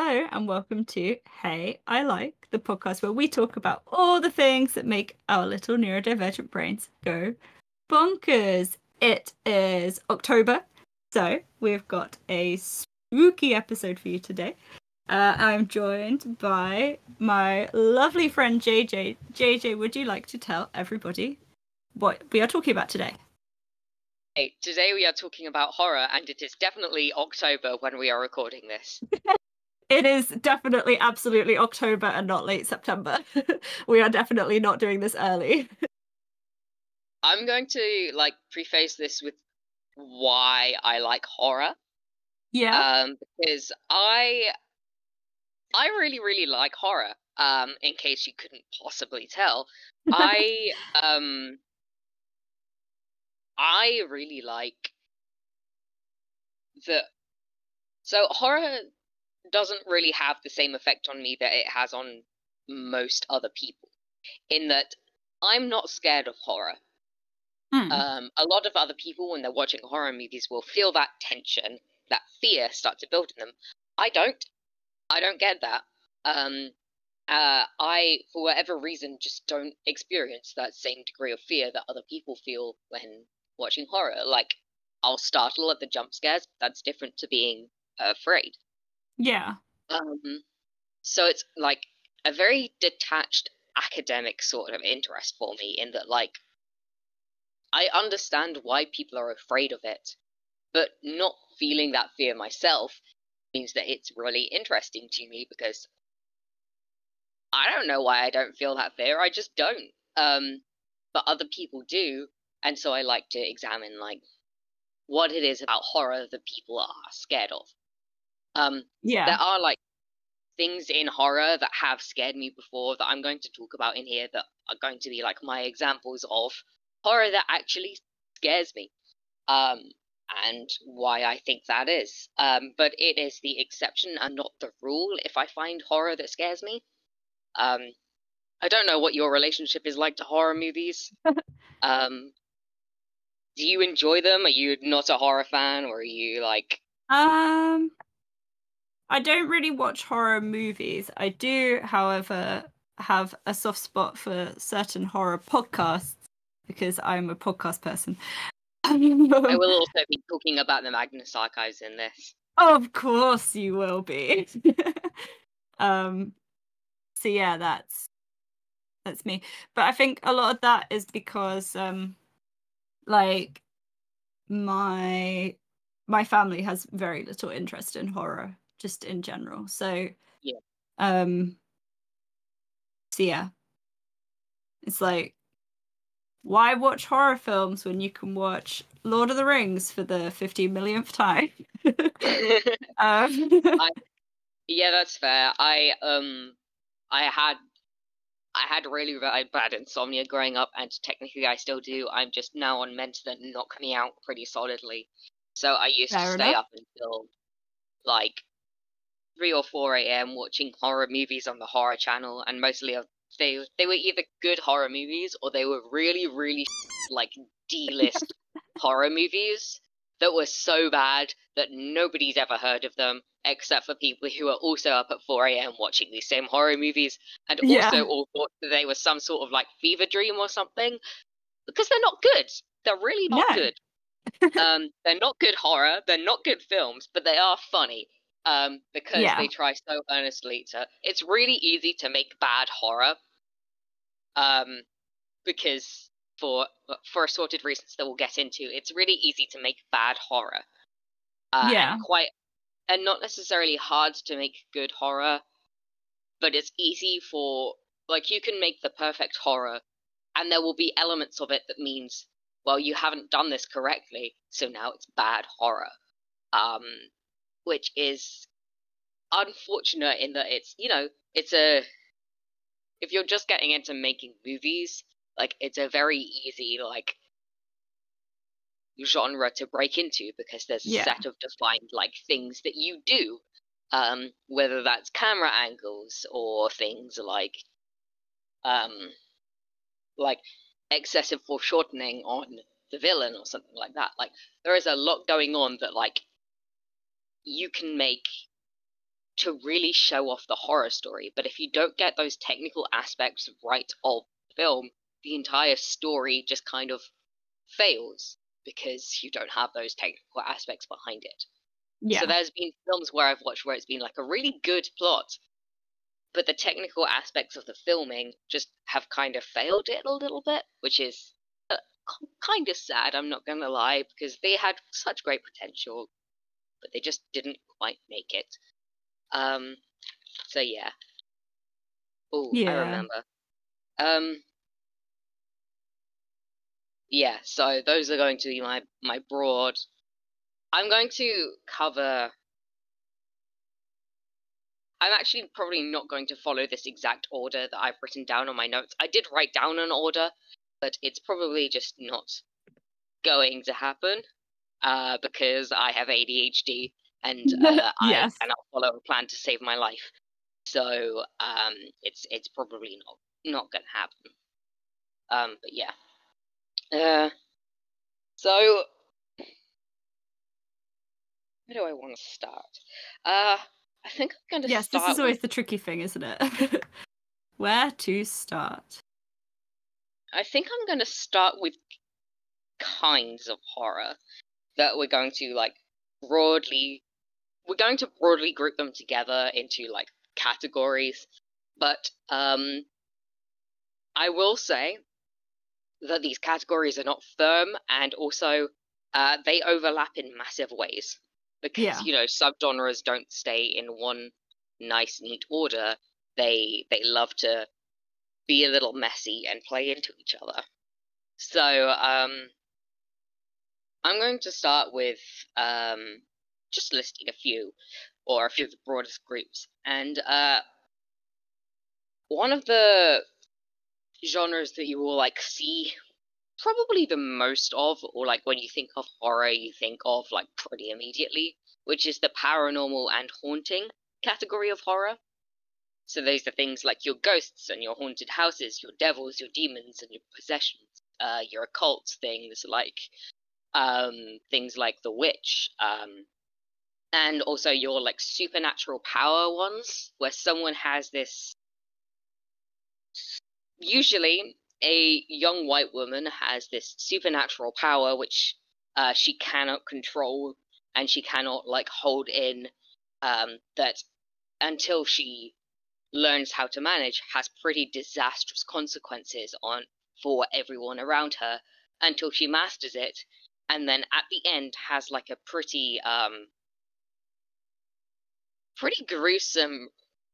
Hello and welcome to Hey, I Like, the podcast where we talk about all the things that make our little neurodivergent brains go bonkers. It is October, so we've got a spooky episode for you today. I'm joined by my lovely friend JJ. JJ, would you like to tell everybody what we are talking about today? Hey, today we are talking about horror, and it is definitely October when we are recording this. It is definitely absolutely October and not late September. We are definitely not doing this early. I'm going to preface this with why I like horror. Yeah. Because I really, really like horror. In case you couldn't possibly tell, I I really like the so horror doesn't really have the same effect on me that it has on most other people. In that I'm not scared of horror. A lot of other people, when they're watching horror movies, will feel that tension, that fear start to build in them. I don't. I don't get that. I, for whatever reason, just don't experience that same degree of fear that other people feel when watching horror. Like, I'll startle at the jump scares. That's different to being afraid. Yeah. So it's like a very detached academic sort of interest for me in that, like, I understand why people are afraid of it, but not feeling that fear myself means that it's really interesting to me because I don't know why I don't feel that fear. I just don't. But other people do, and so I like to examine like what it is about horror that people are scared of. There Yeah. are like things in horror that have scared me before that I'm going to talk about in here that are going to be like my examples of horror that actually scares me. And why I think that is. But it is the exception and not the rule if I find horror that scares me. I don't know what your relationship is like to horror movies. Um, do you enjoy them? Are you not a horror fan, or are you like? Um, I don't really watch horror movies. I do, however, have a soft spot for certain horror podcasts because I'm a podcast person. I will also be talking about the Magnus Archives in this. Of course you will be. Um, so yeah, that's me. But I think a lot of that is because like my my family has very little interest in horror just in general. Yeah. Um so yeah, it's like why watch horror films when you can watch Lord of the Rings for the 50 millionth time? um Yeah, that's fair. I had really bad insomnia growing up, and technically I still do. I'm just now on meds that knock me out pretty solidly. So I used to Fair stay enough. up until like 3 or 4 a.m. watching horror movies on the horror channel, and mostly they were either good horror movies or they were really, really like D-list horror movies that were so bad that nobody's ever heard of them except for people who are also up at 4 a.m. watching these same horror movies and also Yeah. all thought that they were some sort of like fever dream or something because they're not good. They're really not No. good. They're not good horror, they're not good films, but they are funny. Because they Yeah. try so earnestly to. It's really easy to make bad horror. Um, because for assorted reasons that we'll get into, it's really easy to make bad horror. Yeah. And not necessarily hard to make good horror, but it's easy for like you can make the perfect horror, and there will be elements of it that means, well, you haven't done this correctly, so now it's bad horror. Um, which is unfortunate in that it's it's a if you're just getting into making movies, like it's a very easy like genre to break into because there's a Yeah. set of defined like things that you do, whether that's camera angles or things um like excessive foreshortening on the villain or something like that. Like there is a lot going on that like you can make to really show off the horror story. But if you don't get those technical aspects right of film, the entire story just kind of fails because you don't have those technical aspects behind it. Yeah. So there's been films where I've watched where it's been like a really good plot, but the technical aspects of the filming just have kind of failed it a little bit, which is kind of sad, I'm not gonna lie, because they had such great potential, but they just didn't quite make it. So yeah. Oh, I Yeah. remember. Yeah, so those are going to be my broad. I'm going to cover. I'm actually probably not going to follow this exact order that I've written down on my notes. I did write down an order, but it's probably just not going to happen because I have ADHD and I Yes. cannot follow a plan to save my life. So it's probably not going to happen. But yeah. So where do I want to start? I think I'm going to Yes, start this is always with. the tricky thing, isn't it? Where to start? I think I'm going to start with kinds of horror that we're going to broadly. We're going to broadly group them together into like categories, but I will say that these categories are not firm, and also they overlap in massive ways because Yeah. subgenres don't stay in one nice neat order. They love to be a little messy and play into each other. So I'm going to start with just listing a few of the broadest groups, and one of the genres that you will see probably the most of, or when you think of horror, you think of pretty immediately, which is the paranormal and haunting category of horror. So those are things like your ghosts and your haunted houses, your devils, your demons, and your possessions, your occult things like The Witch, and also your supernatural power ones, where someone has this. Usually, a young white woman has this supernatural power which she cannot control and she cannot hold in, that until she learns how to manage has pretty disastrous consequences for everyone around her until she masters it, and then at the end has a pretty gruesome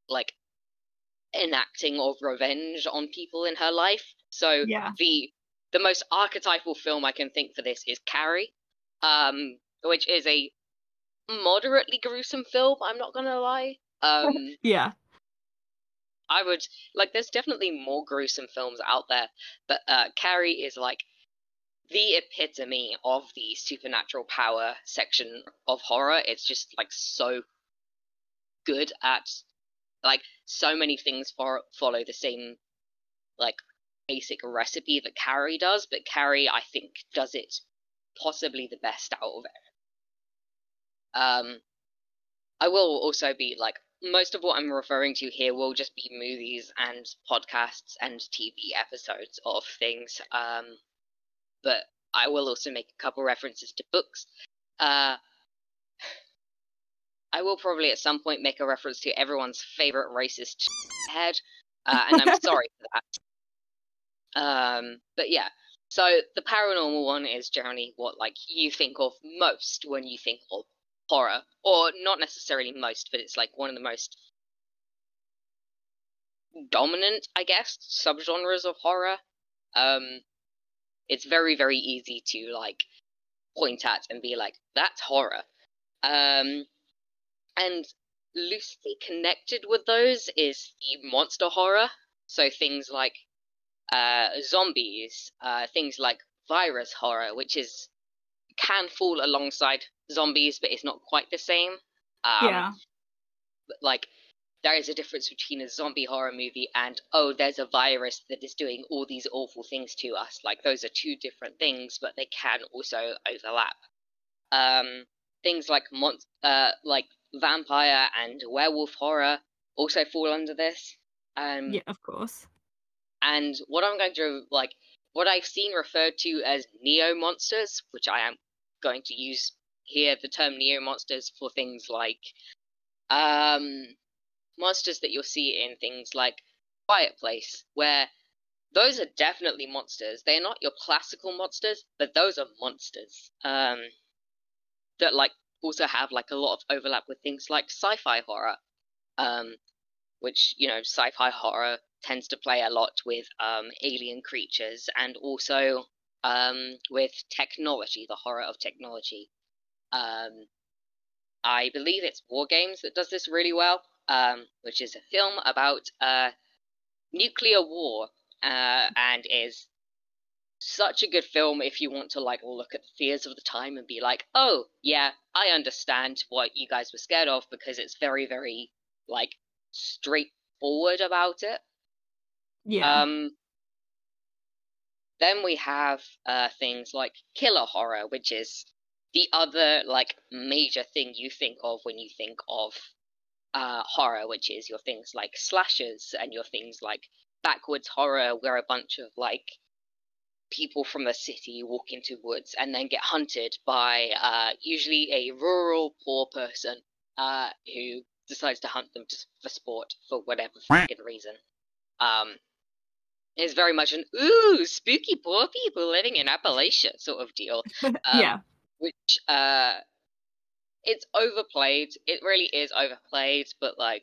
enacting of revenge on people in her life. So Yeah. the most archetypal film I can think for this is Carrie, which is a moderately gruesome film, I'm not gonna lie. Yeah. I would there's definitely more gruesome films out there, but Carrie is the epitome of the supernatural power section of horror. It's just so good at so many things follow the same basic recipe that Carrie does, but Carrie I think does it possibly the best out of it. I will also be most of what I'm referring to here will just be movies and podcasts and TV episodes of things. But I will also make a couple references to books. I will probably at some point make a reference to everyone's favorite racist head, and I'm sorry for that. But yeah, so the paranormal one is generally what you think of most when you think of horror, or not necessarily most, but it's one of the most dominant, I guess, subgenres of horror. It's very, very easy to point at and be that's horror. And loosely connected with those is the monster horror. So things like zombies, things like virus horror, which can fall alongside zombies, but it's not quite the same. Yeah. But there is a difference between a zombie horror movie and, oh, there's a virus that is doing all these awful things to us. Those are two different things, but they can also overlap. Things like vampire and werewolf horror also fall under this. Yeah, of course. And what I'm going to what I've seen referred to as neo monsters, which I am going to use here the term neo monsters for things like monsters that you'll see in things like Quiet Place, where those are definitely monsters. They're not your classical monsters, but those are monsters. That like also have like a lot of overlap with things like sci-fi horror. Which, sci-fi horror tends to play a lot with alien creatures and also with technology, the horror of technology. I believe it's War Games that does this really well, which is a film about nuclear war, and is such a good film if you want to like look at the fears of the time and be like, oh yeah, I understand what you guys were scared of, because it's very, very like straightforward about it. Yeah. Then we have things like killer horror, which is the other like major thing you think of when you think of horror, which is your things like slashers and your things like backwoods horror, where a bunch of like people from the city walk into woods and then get hunted by usually a rural poor person who decides to hunt them just for sport for whatever fucking reason. It's very much an ooh spooky poor people living in Appalachia sort of deal. Yeah. Which it's overplayed. It really is overplayed, but like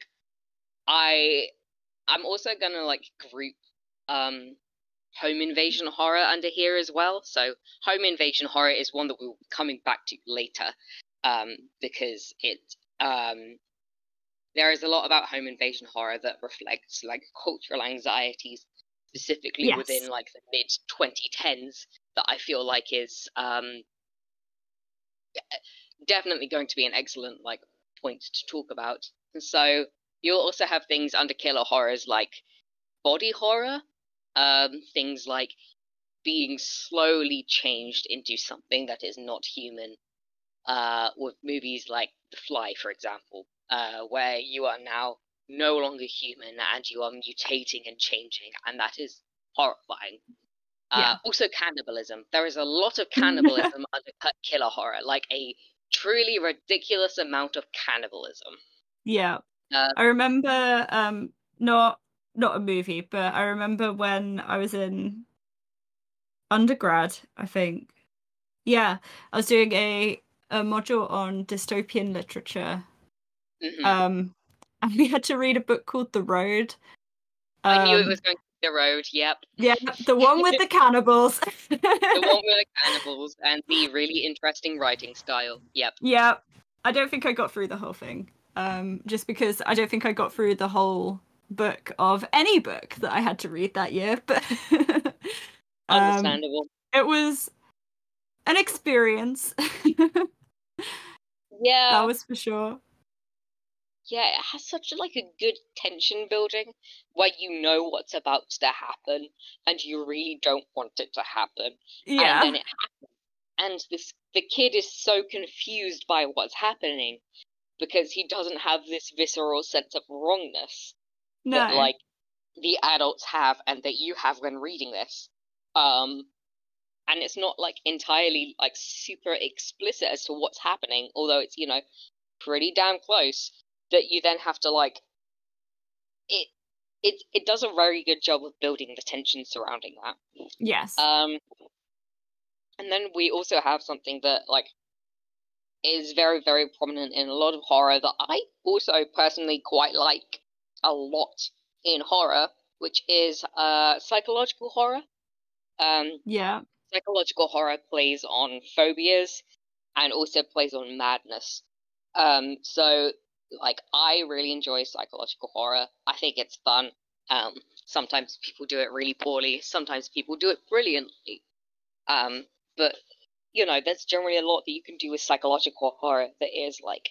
I'm also gonna like group home invasion horror under here as well. So home invasion horror is one that we'll be coming back to later, because it there is a lot about home invasion horror that reflects like cultural anxieties, specifically Yes. within like the mid 2010s, that I feel like is definitely going to be an excellent like point to talk about. So you'll also have things under killer horrors like body horror, things like being slowly changed into something that is not human, with movies like The Fly, for example, where you are now no longer human and you are mutating and changing, and that is horrifying. Yeah. Also, cannibalism. There is a lot of cannibalism under killer horror, like a truly ridiculous amount of cannibalism. Yeah. I remember not a movie, but I remember when I was in undergrad, I think. Yeah, I was doing a module on dystopian literature. Mm-hmm. And we had to read a book called The Road. I knew it was going to be The Road, yep. Yeah, the one with the cannibals. The one with the cannibals and the really interesting writing style, yep. Yeah, I don't think I got through the whole thing. Just because I don't think I got through the whole book of any book that I had to read that year. But Understandable. It was an experience. Yeah. That was for sure. Yeah, it has such like a good tension building where you know what's about to happen and you really don't want it to happen. Yeah. And then it happens. And the kid is so confused by what's happening because he doesn't have this visceral sense of wrongness that No. like the adults have and that you have when reading this. And it's not like entirely like super explicit as to what's happening, although it's, pretty damn close, that you then have to like it does a very good job of building the tension surrounding that. Yes. And then we also have something that like is very, very prominent in a lot of horror that I also personally quite like a lot in horror, which is psychological horror. Yeah. Psychological horror plays on phobias and also plays on madness. So like I really enjoy psychological horror. I think it's fun. Sometimes people do it really poorly, sometimes people do it brilliantly. But there's generally a lot that you can do with psychological horror that is like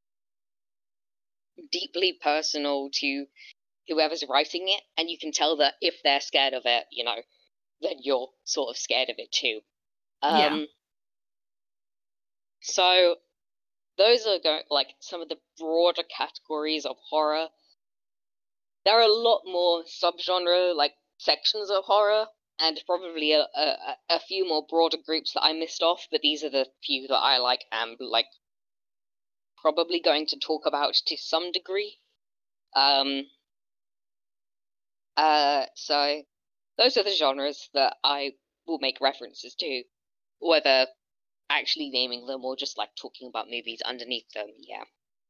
deeply personal to whoever's writing it, and you can tell that if they're scared of it, then you're sort of scared of it too. Yeah. So those are like some of the broader categories of horror. There are a lot more subgenre, like sections of horror, and probably a few more broader groups that I missed off, but these are the few that I like am like probably going to talk about to some degree. So those are the genres that I will make references to, whether actually naming them or just like talking about movies underneath them. Yeah.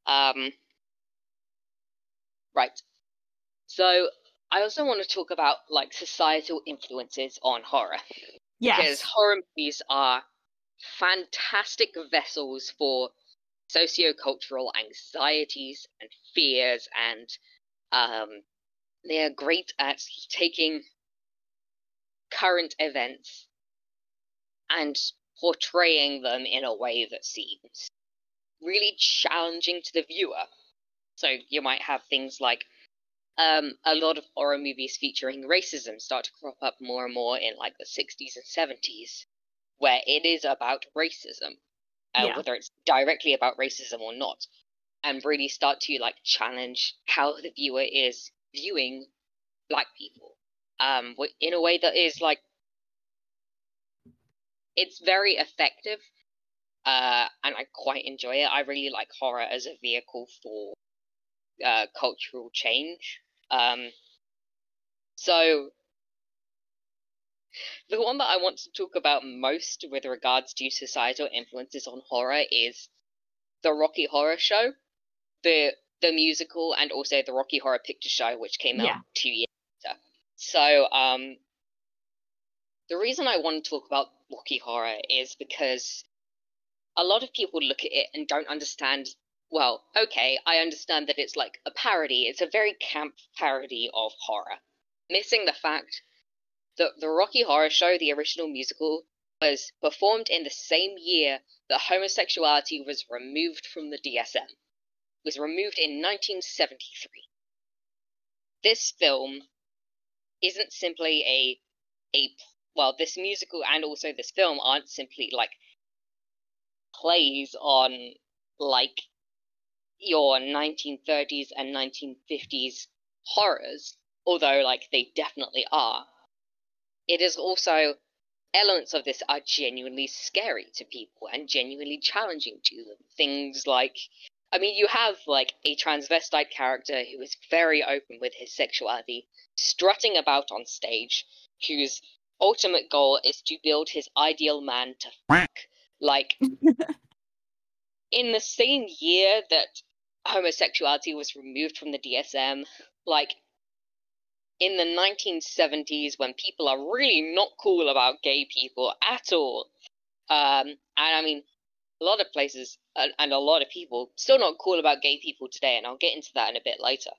Right. So I also want to talk about like societal influences on horror. Because Yes. horror movies are fantastic vessels for sociocultural anxieties and fears, and they are great at taking current events and portraying them in a way that seems really challenging to the viewer. So you might have things like a lot of horror movies featuring racism start to crop up more and more in like the 60s and 70s, where it is about racism, whether it's directly about racism or not, and really start to like challenge how the viewer is viewing black people, in a way that is like, it's very effective, and I quite enjoy it. I really like horror as a vehicle for cultural change. So the one that I want to talk about most with regards to societal influences on horror is the Rocky Horror Show, the musical, and also the Rocky Horror Picture Show, which came out 2 years later. So the reason I want to talk about Rocky Horror is because a lot of people look at it and don't understand. Well, okay, I understand that it's like a parody. It's a very camp parody of horror, missing the fact that the Rocky Horror Show, the original musical, was performed in the same year that homosexuality was removed from the DSM. It was removed in 1973. This film isn't simply well, this musical and also this film aren't simply like plays on like your 1930s and 1950s horrors, although like they definitely are. It is also, elements of this are genuinely scary to people and genuinely challenging to them. Things like, I mean, you have like a transvestite character who is very open with his sexuality, strutting about on stage, whose ultimate goal is to build his ideal man to fuck. Like, in the same year that homosexuality was removed from the DSM, like, in the 1970s, when people are really not cool about gay people at all, and I mean, a lot of places and a lot of people still not cool about gay people today, and I'll get into that in a bit later.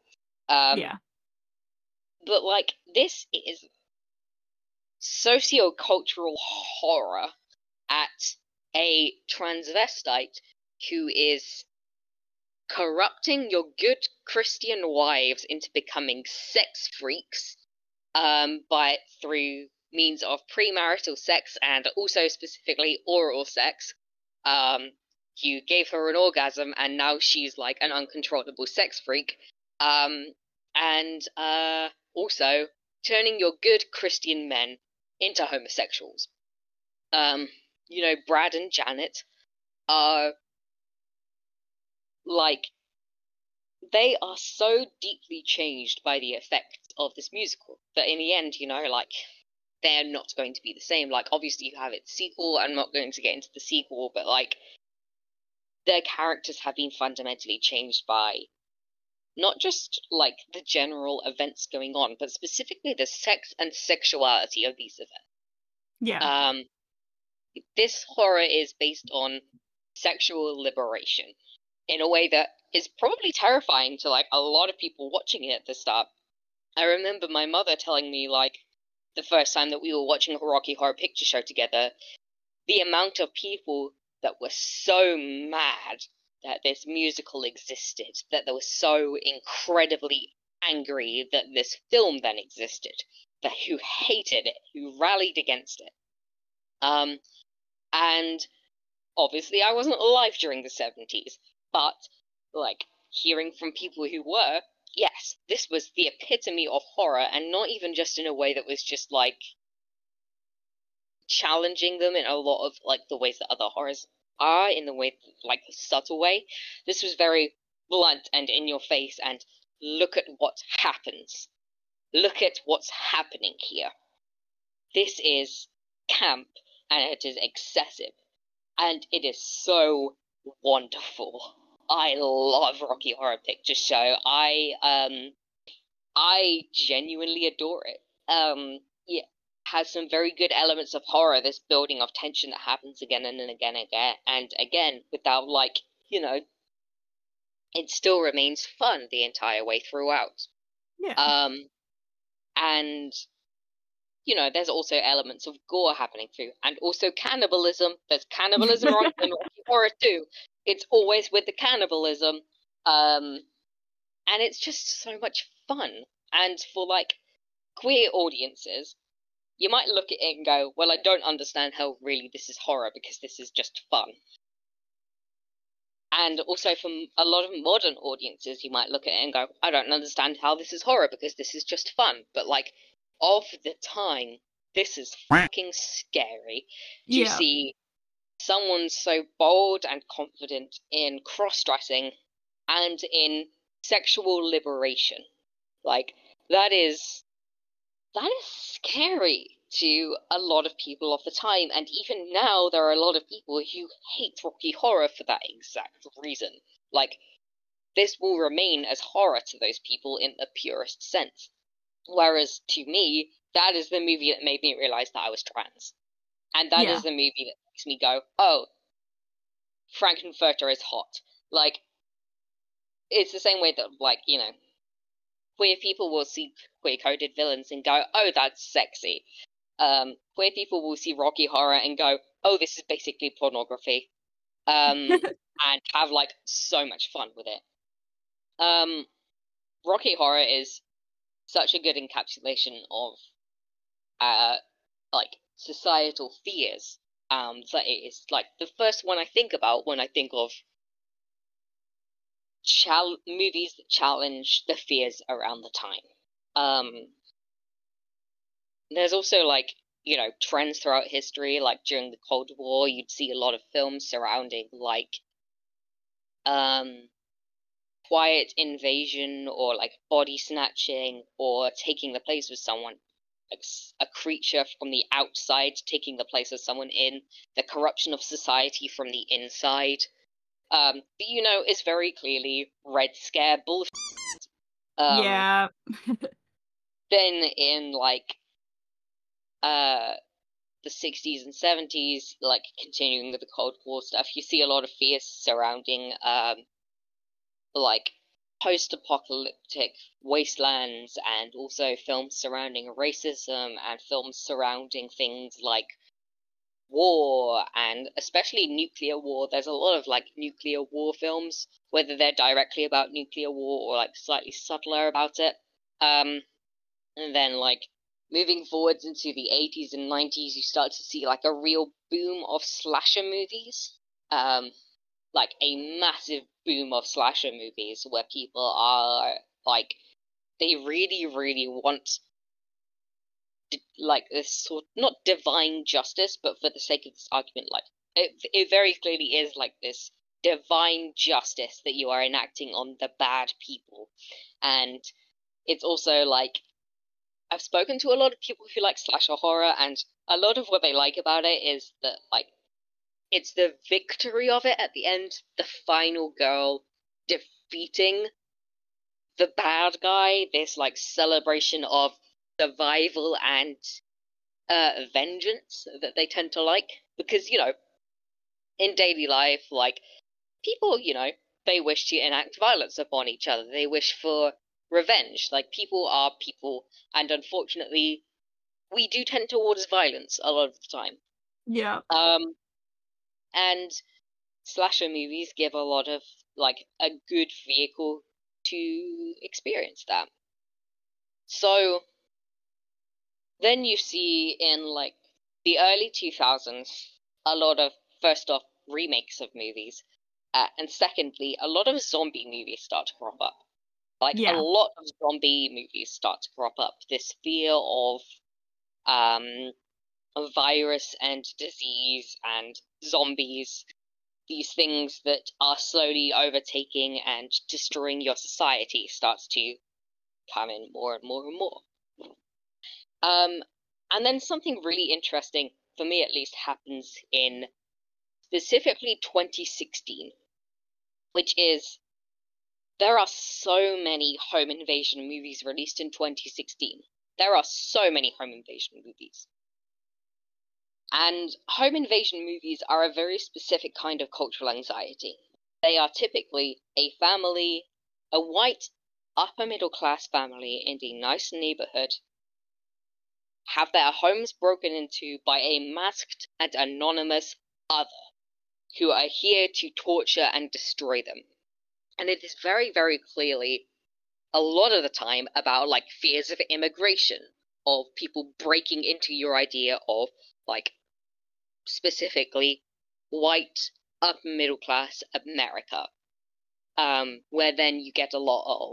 But like, this is sociocultural horror at a transvestite who is corrupting your good Christian wives into becoming sex freaks, through means of premarital sex and also specifically oral sex. You gave her an orgasm and now she's like an uncontrollable sex freak. And also turning your good Christian men into homosexuals. You know, Brad and Janet are like, they are so deeply changed by the effects of this musical that in the end, you know, like, they're not going to be the same. Like, obviously you have its sequel. I'm not going to get into the sequel, but like, their characters have been fundamentally changed by not just like the general events going on, but specifically the sex and sexuality of these events. This horror is based on sexual liberation in a way that is probably terrifying to like a lot of people watching it at the start. I remember my mother telling me, like, the first time that we were watching a Rocky Horror Picture Show together, the amount of people that were so mad that this musical existed, that they were so incredibly angry that this film then existed, that who hated it, who rallied against it. And Obviously, I wasn't alive during the 70s, but, like, hearing from people who were, yes, this was the epitome of horror, and not even just in a way that was just, like, challenging them in a lot of, like, the ways that other horrors are, in the way, like, the subtle way. This was very blunt and in your face, and look at what happens. Look at what's happening here. This is camp, and it is excessive, and it is so wonderful. I love Rocky Horror Picture Show. I genuinely adore it. Yeah, has some very good elements of horror. This building of tension that happens again and again and again, without, like, you know, it still remains fun the entire way throughout. Yeah. And you know, there's also elements of gore happening through, and also cannibalism. There's cannibalism in Rocky Horror too. It's always with the cannibalism, and it's just so much fun. And for, like, queer audiences, you might look at it and go, "Well, I don't understand how really this is horror because this is just fun." And also from a lot of modern audiences, you might look at it and go, "I don't understand how this is horror because this is just fun." But, like, of the time, this is fucking scary to Yeah. see someone so bold and confident in cross-dressing and in sexual liberation. Like, that is scary to a lot of people of the time, and even now there are a lot of people who hate Rocky Horror for that exact reason. Like, this will remain as horror to those people in the purest sense. Whereas to me, that is the movie that made me realize that I was trans. And that is the movie that makes me go, "Oh, Frankenfurter is hot." Like, it's the same way that, like, you know, queer people will see queer-coded villains and go, "Oh, that's sexy." Queer people will see Rocky Horror and go, "Oh, this is basically pornography," and have, like, so much fun with it. Rocky Horror is such a good encapsulation of, like, societal fears. That it is, like, the first one I think about when I think of movies that challenge the fears around the time. There's also, like, you know, trends throughout history. Like, during the Cold War, you'd see a lot of films surrounding, like, quiet invasion, or, like, body snatching, or taking the place of someone, like a creature from the outside taking the place of someone in, the corruption of society from the inside. But, you know, it's very clearly Red Scare bullshit. Yeah. Then in, like, the 60s and 70s, like, continuing with the Cold War stuff, you see a lot of fears surrounding, like, post-apocalyptic wastelands, and also films surrounding racism, and films surrounding things like war, and especially nuclear war. There's a lot of, like, nuclear war films, whether they're directly about nuclear war or, like, slightly subtler about it. And then, like, moving forwards into the 80s and 90s, you start to see, like, a real boom of slasher movies. Like, a massive boom of slasher movies where people are, like, they really, really want, like, this sort, not divine justice, but for the sake of this argument, like, it very clearly is, like, this divine justice that you are enacting on the bad people. And it's also, like, I've spoken to a lot of people who like slasher horror, and a lot of what they like about it is that, like, it's the victory of it at the end, the final girl defeating the bad guy, this, like, celebration of survival and vengeance that they tend to like. Because, you know, in daily life, like, people, you know, they wish to enact violence upon each other. They wish for revenge. Like, people are people, and unfortunately, we do tend towards violence a lot of the time. Yeah. And slasher movies give a lot of, like, a good vehicle to experience that. So then you see in, like, the early 2000s a lot of, first off, remakes of movies. And secondly, a lot of zombie movies start to crop up. A Yeah. lot of zombie movies start to crop up. This fear of virus and disease and zombies, these things that are slowly overtaking and destroying your society, starts to come in more and more and more. And then something really interesting, for me at least, happens in specifically 2016, which is there are so many home invasion movies released in 2016. There are so many home invasion movies. And home invasion movies are a very specific kind of cultural anxiety. They are typically a family, a white, upper middle class family in a nice neighborhood, have their homes broken into by a masked and anonymous other who are here to torture and destroy them. And it is very, very clearly, a lot of the time, about fears of immigration, of people breaking into your idea of specifically white upper middle class America, where then you get a lot of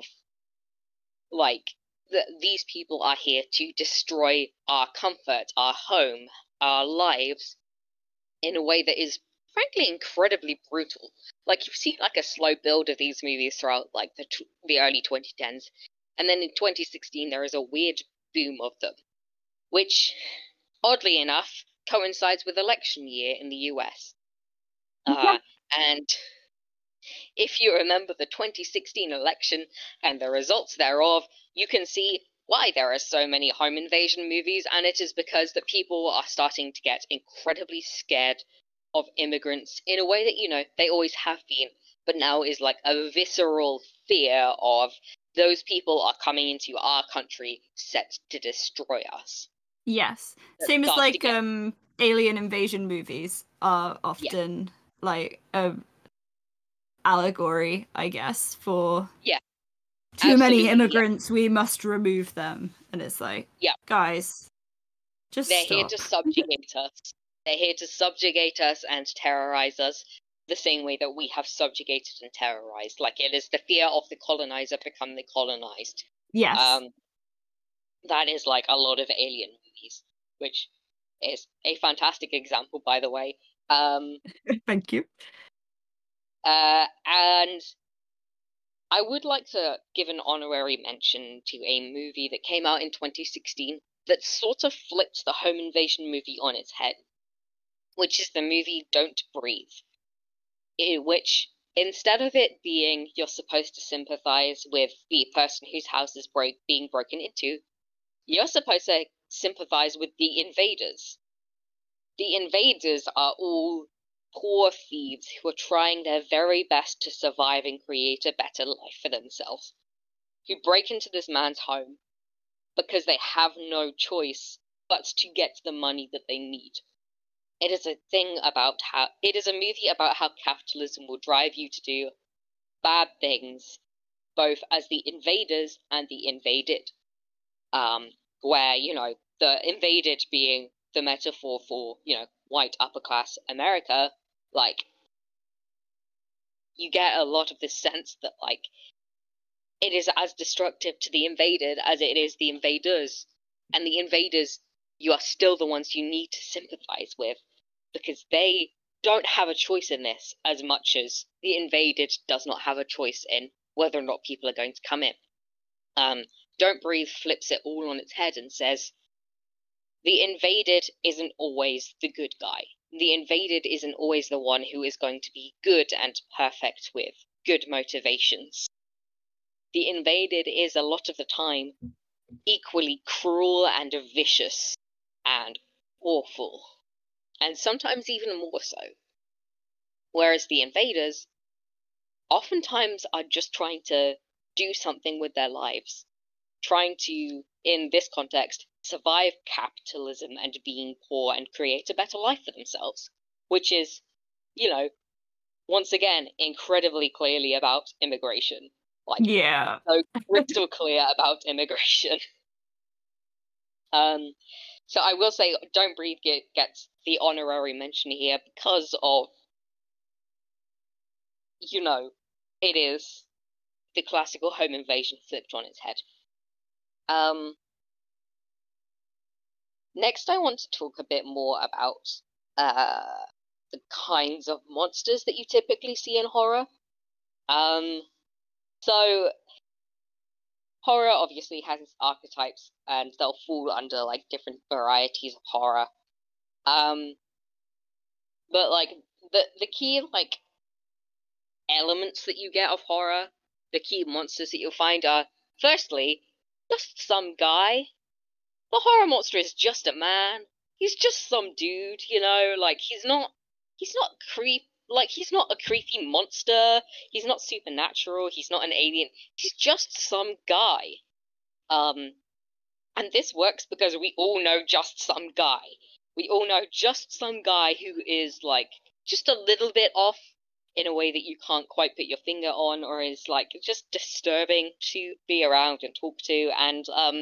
these people are here to destroy our comfort, our home, our lives in a way that is frankly incredibly brutal. You've seen a slow build of these movies throughout the early 2010s, and then in 2016 there is a weird boom of them, which oddly enough coincides with election year in the US. And if you remember the 2016 election and the results thereof, you can see why there are so many home invasion movies, and it is because that people are starting to get incredibly scared of immigrants in a way that, they always have been, but now is a visceral fear of those people are coming into our country set to destroy us. Yes. Same as alien invasion movies are often allegory, I guess, for too many immigrants, we must remove them. And it's guys, just They're stop. here to subjugate us. They're here to subjugate us and terrorize us the same way that we have subjugated and terrorized. It is the fear of the colonizer become the colonized. Yes. That is a lot of alien movies, which is a fantastic example, by the way. Thank you. And I would like to give an honorary mention to a movie that came out in 2016 that sort of flipped the home invasion movie on its head, which is the movie Don't Breathe, in which, instead of it being you're supposed to sympathize with the person whose house is being broken into, you're supposed to sympathize with the invaders. The invaders are all poor thieves who are trying their very best to survive and create a better life for themselves, who break into this man's home because they have no choice but to get the money that they need. It is a movie about how capitalism will drive you to do bad things, both as the invaders and the invaded. Where, the invaded being the metaphor for, white upper class America, you get a lot of this sense that, it is as destructive to the invaded as it is the invaders. And the invaders, you are still the ones you need to sympathize with, because they don't have a choice in this as much as the invaded does not have a choice in whether or not people are going to come in. Don't Breathe flips it all on its head and says, the invaded isn't always the good guy. The invaded isn't always the one who is going to be good and perfect with good motivations. The invaded is a lot of the time equally cruel and vicious and awful, and sometimes even more so. Whereas the invaders oftentimes are just trying to do something with their lives, trying to, in this context, survive capitalism and being poor and create a better life for themselves, which is, once again, incredibly clearly about immigration. So crystal clear about immigration. So I will say Don't Breathe gets the honorary mention here because of you know, it is the classical home invasion flipped on its head. Next, I want to talk a bit more about the kinds of monsters that you typically see in horror. So horror obviously has its archetypes, and they'll fall under like different varieties of horror. But like the key like elements that you get of horror, the key monsters that you'll find are firstly just some guy. The horror monster is just a man. He's just some dude, like he's not he's not a creepy monster. He's not supernatural. He's not an alien. He's just some guy. And this works because we all know just some guy. We all know just some guy who is like just a little bit off in a way that you can't quite put your finger on, or is like just disturbing to be around and talk to. And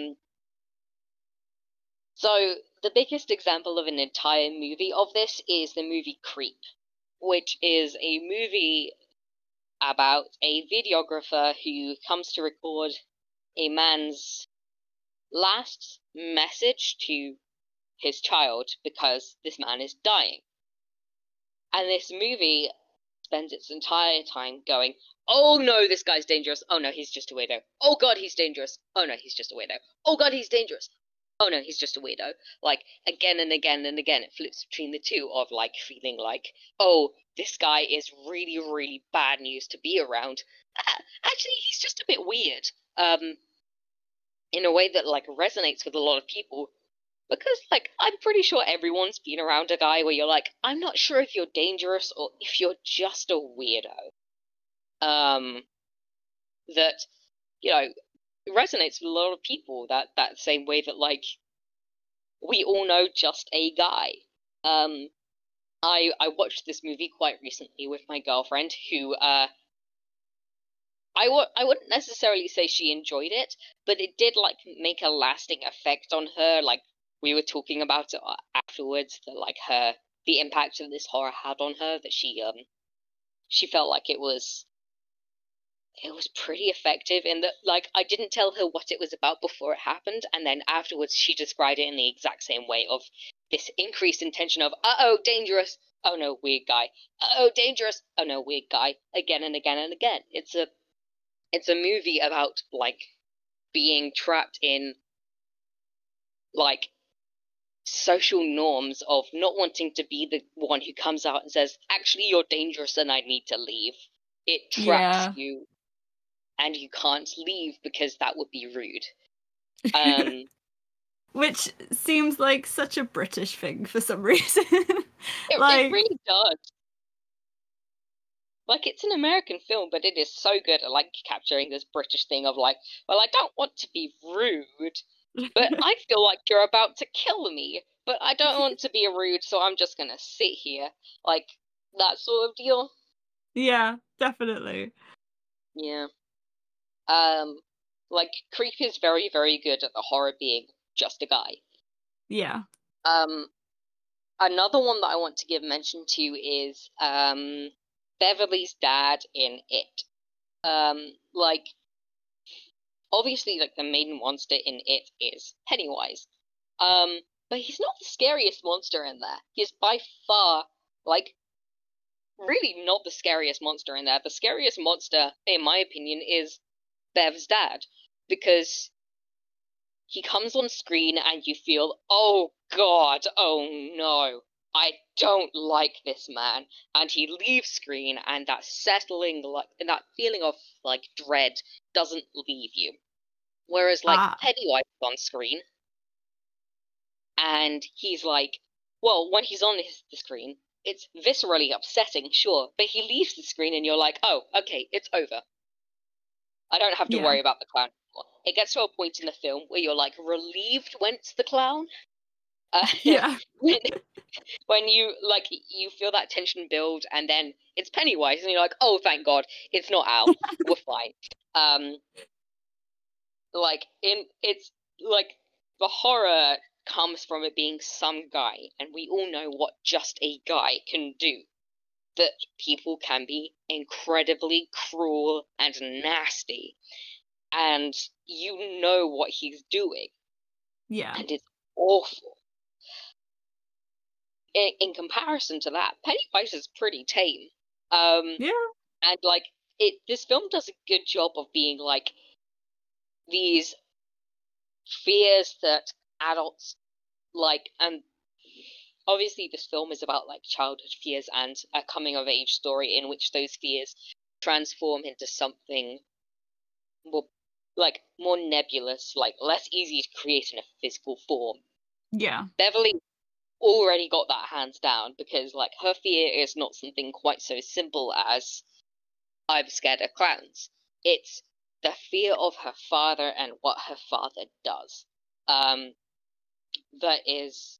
so the biggest example of an entire movie of this is the movie Creep, which is a movie about a videographer who comes to record a man's last message to his child because this man is dying. And this movie spends its entire time going, oh no, this guy's dangerous. Oh no, he's just a weirdo. Oh god, he's dangerous. Oh no, he's just a weirdo. Oh god, he's dangerous. Oh no, he's just a weirdo. Like, again and again and again, it flips between the two of, like, feeling like, oh, this guy is really, really bad news to be around. Actually, he's just a bit weird. In a way that, like, resonates with a lot of people. Because, like, I'm pretty sure everyone's been around a guy where you're like, I'm not sure if you're dangerous or if you're just a weirdo. That, resonates with a lot of people, that same way that, like, we all know just a guy. I watched this movie quite recently with my girlfriend, who, I wouldn't necessarily say she enjoyed it, but it did, like, make a lasting effect on her. Like, we were talking about it afterwards, that, like, the impact of this horror had on her, that she felt like it was pretty effective in that, like, I didn't tell her what it was about before it happened, and then afterwards she described it in the exact same way, of this increased intention of, uh-oh, dangerous, oh no, weird guy, uh-oh, dangerous, oh no, weird guy, again and again and again. It's a movie about, like, being trapped in, like, social norms of not wanting to be the one who comes out and says, actually, you're dangerous and I need to leave. It traps you, and you can't leave because that would be rude. Which seems like such a British thing for some reason. It really does. Like, it's an American film, but it is so good at, like, capturing this British thing of, like, well, I don't want to be rude, but I feel like you're about to kill me, but I don't want to be rude, so I'm just gonna sit here. Like, that sort of deal. Yeah, definitely. Yeah. Like, Creep is very, very good at the horror being just a guy. Yeah. Another one that I want to give mention to is, Beverly's dad in It. Like, obviously, like, the main monster in It is Pennywise. But he's not the scariest monster in there. He's by far, like, really not the scariest monster in there. The scariest monster, in my opinion, is Bev's dad, because he comes on screen and you feel, oh god, oh no, I don't like this man, and he leaves screen, and that settling, like, and that feeling of, like, dread doesn't leave you. Whereas, like, Pennywise is on screen, and he's like, well, when he's on the screen, it's viscerally upsetting, sure, but he leaves the screen and you're like, oh, okay, it's over. I don't have to worry about the clown anymore. It gets to a point in the film where you're, like, relieved when it's the clown. Yeah. When you, like, you feel that tension build, and then it's Pennywise, and you're like, oh, thank God, it's not Al. We're fine. Like, it's, like, the horror comes from it being some guy, and we all know what just a guy can do. that people can be incredibly cruel and nasty, and you know what he's doing, Yeah. and it's awful. In comparison to that, Pennywise is pretty tame. Yeah. And like this film does a good job of being like these fears that adults like, and obviously this film is about like childhood fears and a coming of age story in which those fears transform into something more like more nebulous, like less easy to create in a physical form. Yeah. Beverly already got that hands down because like her fear is not something quite so simple as I'm scared of clowns. It's the fear of her father and what her father does. That is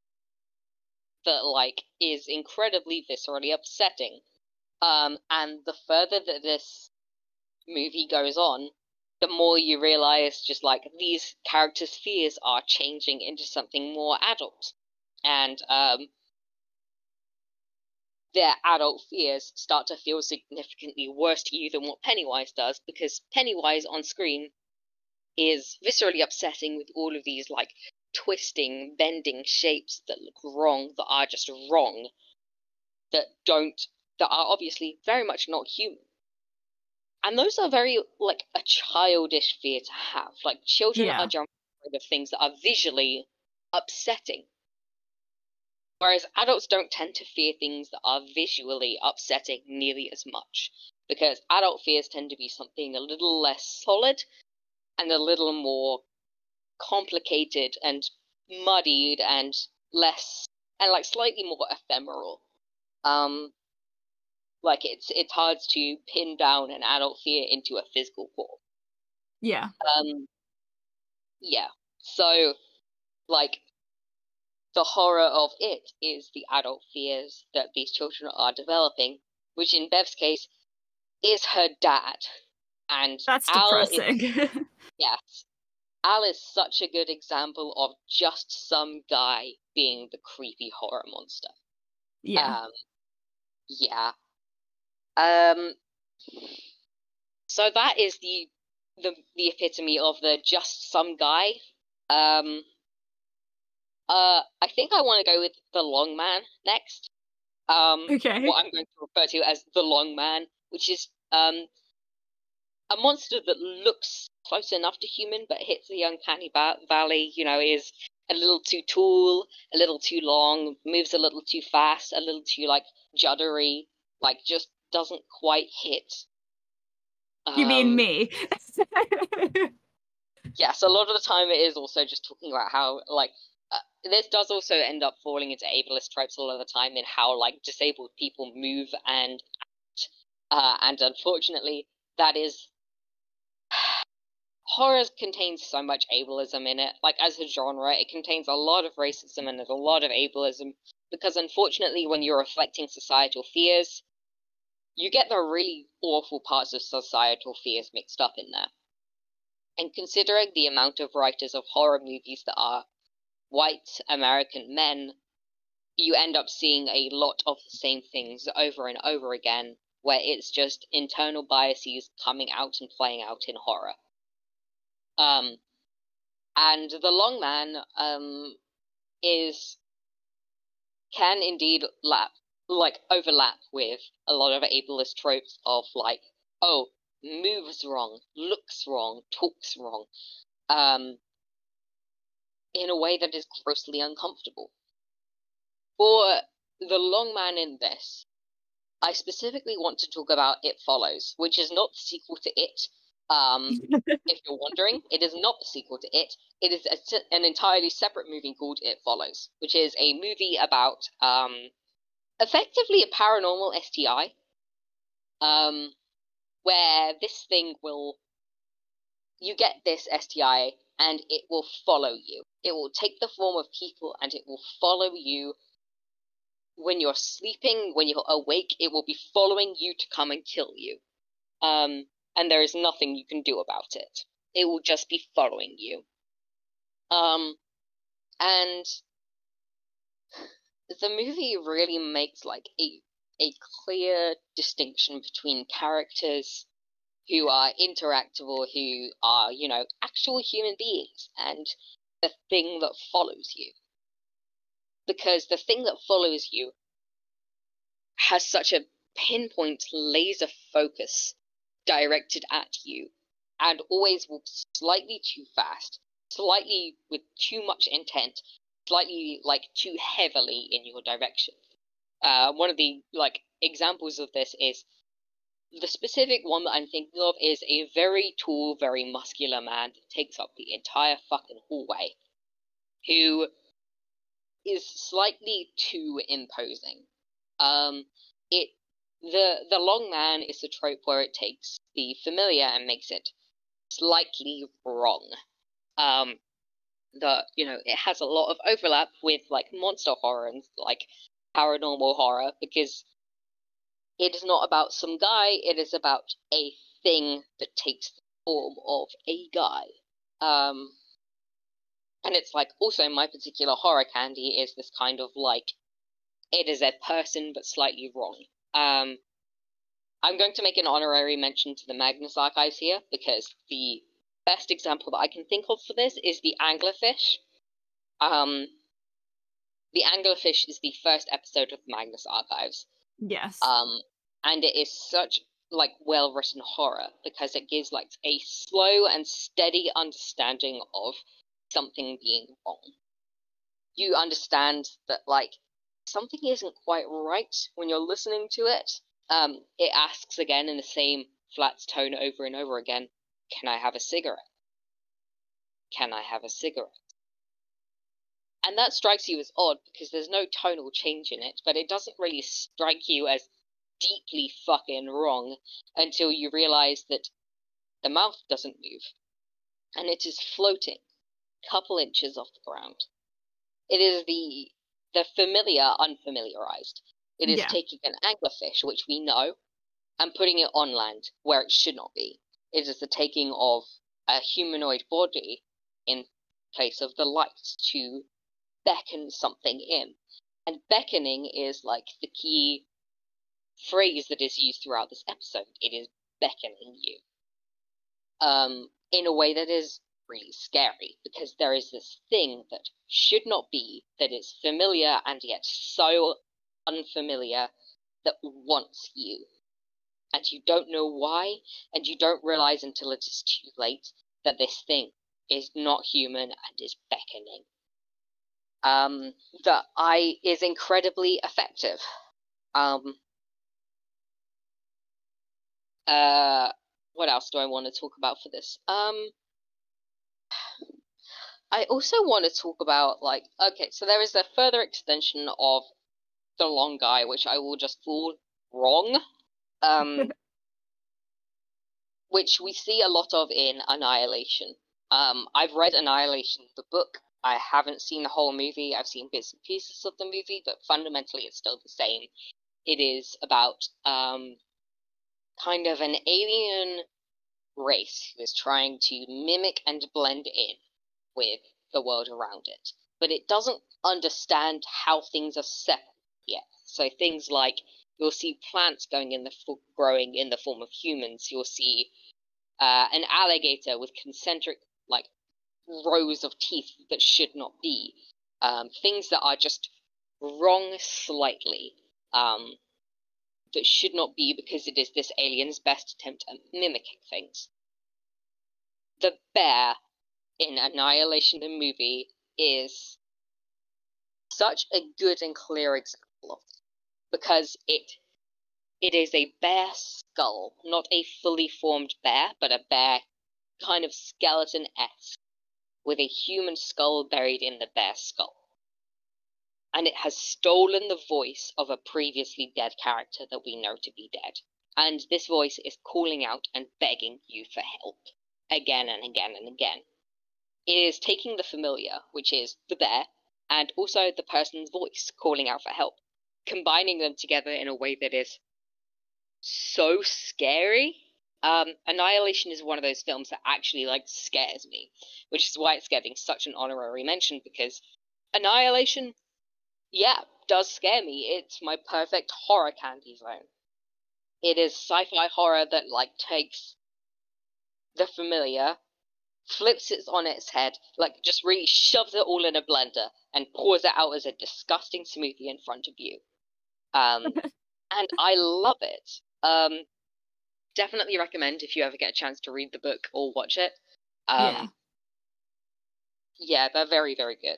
like is incredibly viscerally upsetting. And the further that this movie goes on, the more you realize just like these characters' fears are changing into something more adult. And their adult fears start to feel significantly worse to you than what Pennywise does, because Pennywise on screen is viscerally upsetting with all of these like twisting, bending shapes that look wrong, that are just wrong, that are obviously very much not human. And those are very like a childish fear to have. Like children are jumping afraid of things that are visually upsetting. Whereas adults don't tend to fear things that are visually upsetting nearly as much. Because adult fears tend to be something a little less solid and a little more complicated and muddied and less and like slightly more ephemeral. Like it's hard to pin down an adult fear into a physical form. Yeah. Yeah. So like the horror of it is the adult fears that these children are developing, which in Bev's case is her dad. And That's Al is, depressing. yes, Al is such a good example of just some guy being the creepy horror monster. Yeah. Yeah. Um, so that is the epitome of the just some guy. I think I want to go with the Long Man next. Okay. What I'm going to refer to as the Long Man, which is a monster that looks close enough to human but hits the uncanny valley. You know, is a little too tall, a little too long, moves a little too fast, a little too like juddery, like just doesn't quite hit. You mean Um, me? yes, a lot of the time it is also just talking about how like this does also end up falling into ableist tropes a lot of the time in how like disabled people move and act. And unfortunately that is horror contains so much ableism in it. Like as a genre, it contains a lot of racism and there's a lot of ableism because unfortunately when you're reflecting societal fears, you get the really awful parts of societal fears mixed up in there. And considering the amount of writers of horror movies that are white American men, you end up seeing a lot of the same things over and over again, where it's just internal biases coming out and playing out in horror. And the Long Man can indeed overlap with a lot of ableist tropes of like, oh, moves wrong, looks wrong, talks wrong, in a way that is grossly uncomfortable. For the Long Man in this, I specifically want to talk about It Follows, which is not the sequel to It. If you're wondering, it is not the sequel to It. It is an entirely separate movie called It Follows, which is a movie about effectively a paranormal STI, where this thing you get this STI and it will follow you. It will take the form of people and it will follow you when you're sleeping, when you're awake. It will be following you to come and kill you. And there is nothing you can do about it. It will just be following you. And the movie really makes like a a clear distinction between characters who are interactable, who are, actual human beings, and the thing that follows you. Because the thing that follows you has such a pinpoint laser focus directed at you, and always walks slightly too fast, slightly with too much intent, slightly too heavily in your direction. One of the examples of this is the specific one that I'm thinking of is a very tall, very muscular man that takes up the entire fucking hallway, who is slightly too imposing. The long man is a trope where it takes the familiar and makes it slightly wrong. It has a lot of overlap with monster horror and paranormal horror, because it is not about some guy, it is about a thing that takes the form of a guy. And it's also my particular horror candy is this kind of it is a person but slightly wrong. I'm going to make an honorary mention to the Magnus Archives here, because the best example that I can think of for this is the Anglerfish. The Anglerfish is the first episode of the Magnus Archives. Yes. And it is such well-written horror, because it gives a slow and steady understanding of something being wrong. You understand that something isn't quite right when you're listening to it. It asks again in the same flat tone over and over again, can I have a cigarette? Can I have a cigarette? And that strikes you as odd because there's no tonal change in it, but it doesn't really strike you as deeply fucking wrong until you realize that the mouth doesn't move, and it is floating a couple inches off the ground. It is the familiar unfamiliarized. It is taking an anglerfish, which we know, and putting it on land where it should not be. It is the taking of a humanoid body in place of the light to beckon something in. And beckoning is the key phrase that is used throughout this episode. It is beckoning you. In a way that is really scary, because there is this thing that should not be, that is familiar and yet so unfamiliar, that wants you. And you don't know why, and you don't realize until it is too late that this thing is not human and is beckoning. That is incredibly effective. What else do I want to talk about for this? I also want to talk about, okay, so there is a further extension of the long guy, which I will just call wrong, which we see a lot of in Annihilation. I've read Annihilation, the book. I haven't seen the whole movie. I've seen bits and pieces of the movie, but fundamentally it's still the same. It is about kind of an alien race who is trying to mimic and blend in with the world around it, but it doesn't understand how things are separate yet. So things like, you'll see plants growing in the form of humans. You'll see an alligator with concentric rows of teeth that should not be. Things that are just wrong slightly. That should not be, because it is this alien's best attempt at mimicking things. The bear in Annihilation the movie is such a good and clear example of it, because it is a bear skull, not a fully formed bear, but a bear kind of skeleton-esque, with a human skull buried in the bear skull. And it has stolen the voice of a previously dead character that we know to be dead. And this voice is calling out and begging you for help, again and again and again. It is taking the familiar, which is the bear, and also the person's voice calling out for help, combining them together in a way that is so scary. Annihilation is one of those films that actually scares me, which is why it's getting such an honorary mention, because Annihilation, yeah, does scare me, it's my perfect horror candy zone. It is sci-fi horror that, like, takes the familiar, flips it on its head, like, just really shoves it all in a blender and pours it out as a disgusting smoothie in front of you. And I love it. Definitely recommend if you ever get a chance to read the book or watch it. Yeah. Yeah, they're very, very good.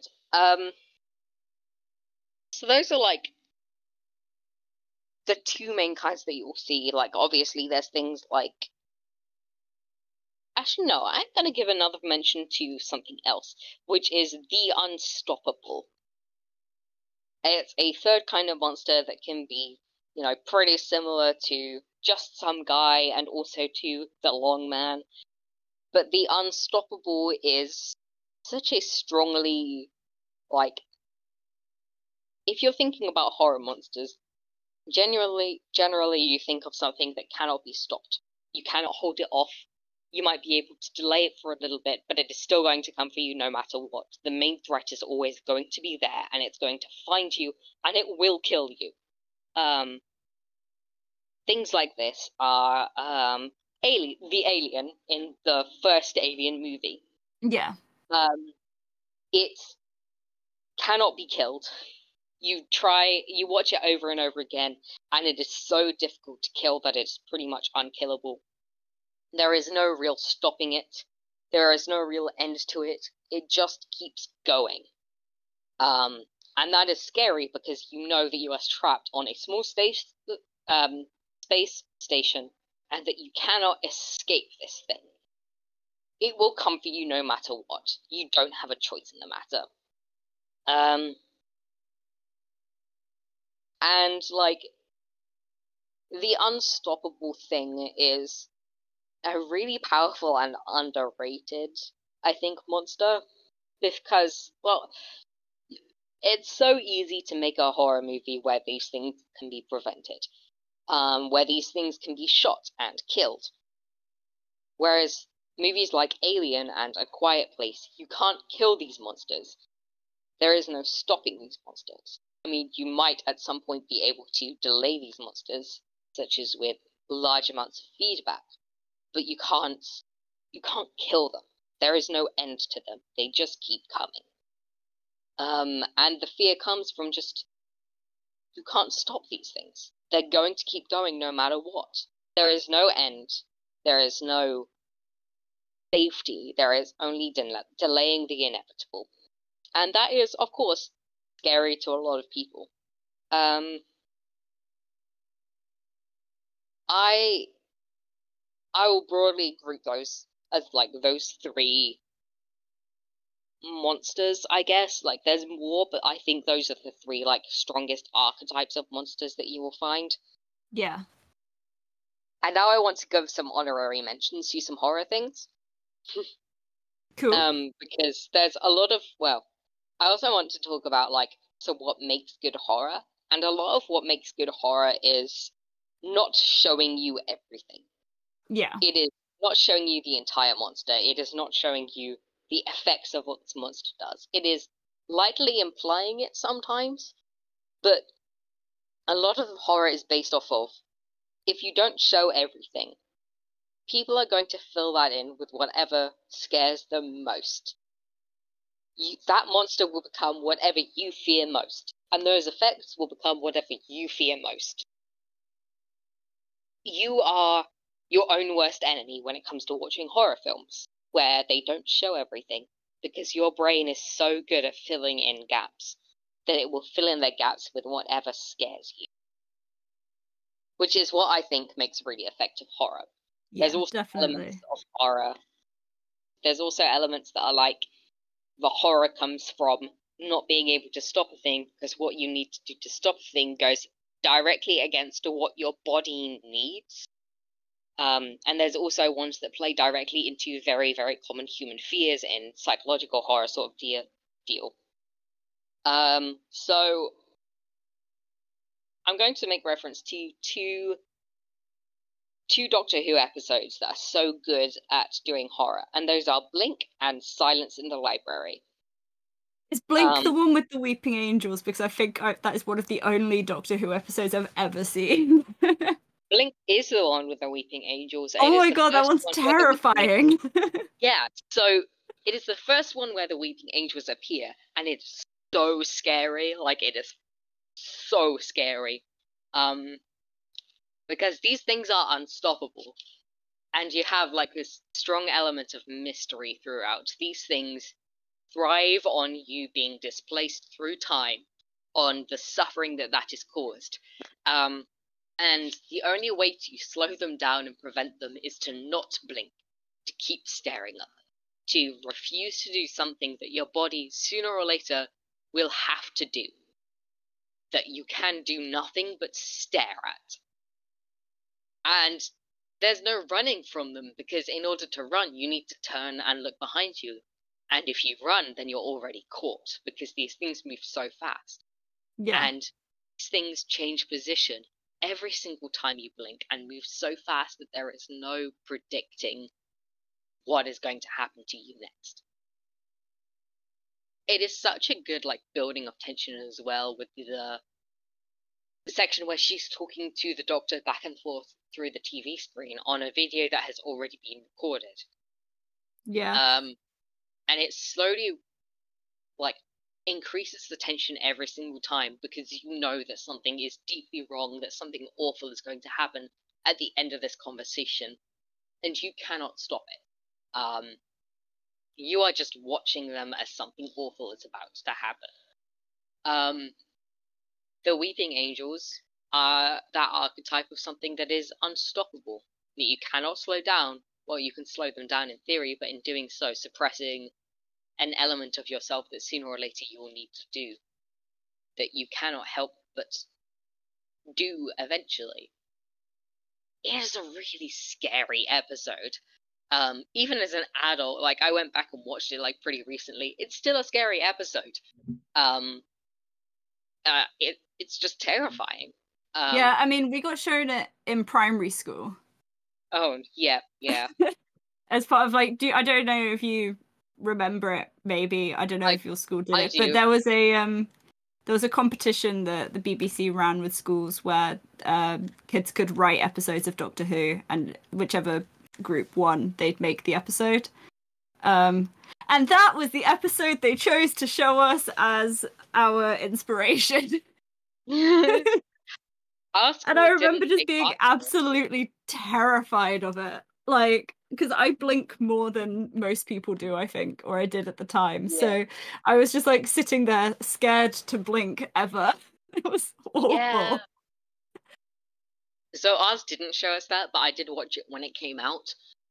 So those are, like, the two main kinds that you'll see. Like, obviously, there's things like... Actually, no, I'm going to give another mention to something else, which is the Unstoppable. It's a third kind of monster that can be, you know, pretty similar to Just Some Guy and also to The Long Man. But the Unstoppable is such a strongly, like... If you're thinking about horror monsters, generally you think of something that cannot be stopped. You cannot hold it off. You might be able to delay it for a little bit, but it is still going to come for you no matter what. The main threat is always going to be there, and it's going to find you, and it will kill you. Things like this are the Alien in the first Alien movie. Yeah. It cannot be killed. You watch it over and over again, and it is so difficult to kill that it's pretty much unkillable. There is no real stopping it. There is no real end to it. It just keeps going. And that is scary because you know that you are trapped on a small space station and that you cannot escape this thing. It will come for you no matter what. You don't have a choice in the matter. And, like, the Unstoppable thing is a really powerful and underrated, I think, monster. Because, well, it's so easy to make a horror movie where these things can be prevented. Where these things can be shot and killed. Whereas movies like Alien and A Quiet Place, you can't kill these monsters. There is no stopping these monsters. I mean, you might at some point be able to delay these monsters, such as with large amounts of feedback, but you can't kill them. There is no end to them. They just keep coming. And the fear comes from just, you can't stop these things. They're going to keep going no matter what. There is no end. There is no safety. There is only delaying the inevitable. And that is, of course, scary to a lot of people. I will broadly group those as, like, those three monsters, I guess. Like, there's more, but I think those are the three, like, strongest archetypes of monsters that you will find. Yeah. And now I want to give some honorary mentions to some horror things. Cool. Because there's a lot of, well, I also want to talk about, like, so what makes good horror. And a lot of what makes good horror is not showing you everything. Yeah. It is not showing you the entire monster. It is not showing you the effects of what this monster does. It is lightly implying it sometimes, but a lot of horror is based off of, if you don't show everything, people are going to fill that in with whatever scares them most. That monster will become whatever you fear most, and those effects will become whatever you fear most. You are your own worst enemy when it comes to watching horror films, where they don't show everything, because your brain is so good at filling in gaps that it will fill in the gaps with whatever scares you. Which is what I think makes really effective horror. Yeah, There's also definitely. elements of horror. There's also elements that are like, the horror comes from not being able to stop a thing, because what you need to do to stop a thing goes directly against what your body needs. And there's also ones that play directly into very, very common human fears in psychological horror sort of deal. So I'm going to make reference to two Doctor Who episodes that are so good at doing horror, and those are Blink and Silence in the Library. Is Blink the Um, one with the weeping angels? Because I think that is one of the only Doctor Who episodes I've ever seen. Blink is the one with the weeping angels. It Oh is my the god, that first one's one where the weeping terrifying. yeah. So it is the first one where the weeping angels appear, and it's so scary. Like it is so scary. Um, because these things are unstoppable, and you have like this strong element of mystery throughout. These things thrive on you being displaced through time, on the suffering that is caused. Um, and the only way to slow them down and prevent them is to not blink, to keep staring up, to refuse to do something that your body sooner or later will have to do, that you can do nothing but stare at. And there's no running from them because in order to run, you need to turn and look behind you. And if you run, then you're already caught because these things move so fast. Yeah. And these things change position every single time you blink and move so fast that there is no predicting what is going to happen to you next. It is such a good like building of tension as well with the section where she's talking to the Doctor back and forth through the TV screen on a video that has already been recorded. Yeah. And it slowly like increases the tension every single time because you know that something is deeply wrong, that something awful is going to happen at the end of this conversation, and you cannot stop it. You are just watching them as something awful is about to happen. The Weeping Angels are that archetype of something that is unstoppable, that you cannot slow down. Well, you can slow them down in theory, but in doing so, suppressing an element of yourself that sooner or later you will need to do, that you cannot help but do eventually. It is a really scary episode. Even as an adult, like I went back and watched it like pretty recently, it's still a scary episode. It's just terrifying. Yeah, I mean, we got shown it in primary school Oh yeah. as part of like, I don't know if you remember it, maybe. I don't know I if your school did I it, but do. there was a competition that the BBC ran with schools where kids could write episodes of Doctor Who, and whichever group won, they'd make the episode. And that was the episode they chose to show us as our inspiration. Our And I school remember didn't just take being part in it. absolutely terrified of it. Like, because I blink more than most people do, I think, or I did at the time. Yeah. So I was just like sitting there scared to blink ever. It was Yeah. awful. So ours didn't show us that, but I did watch it when it came out.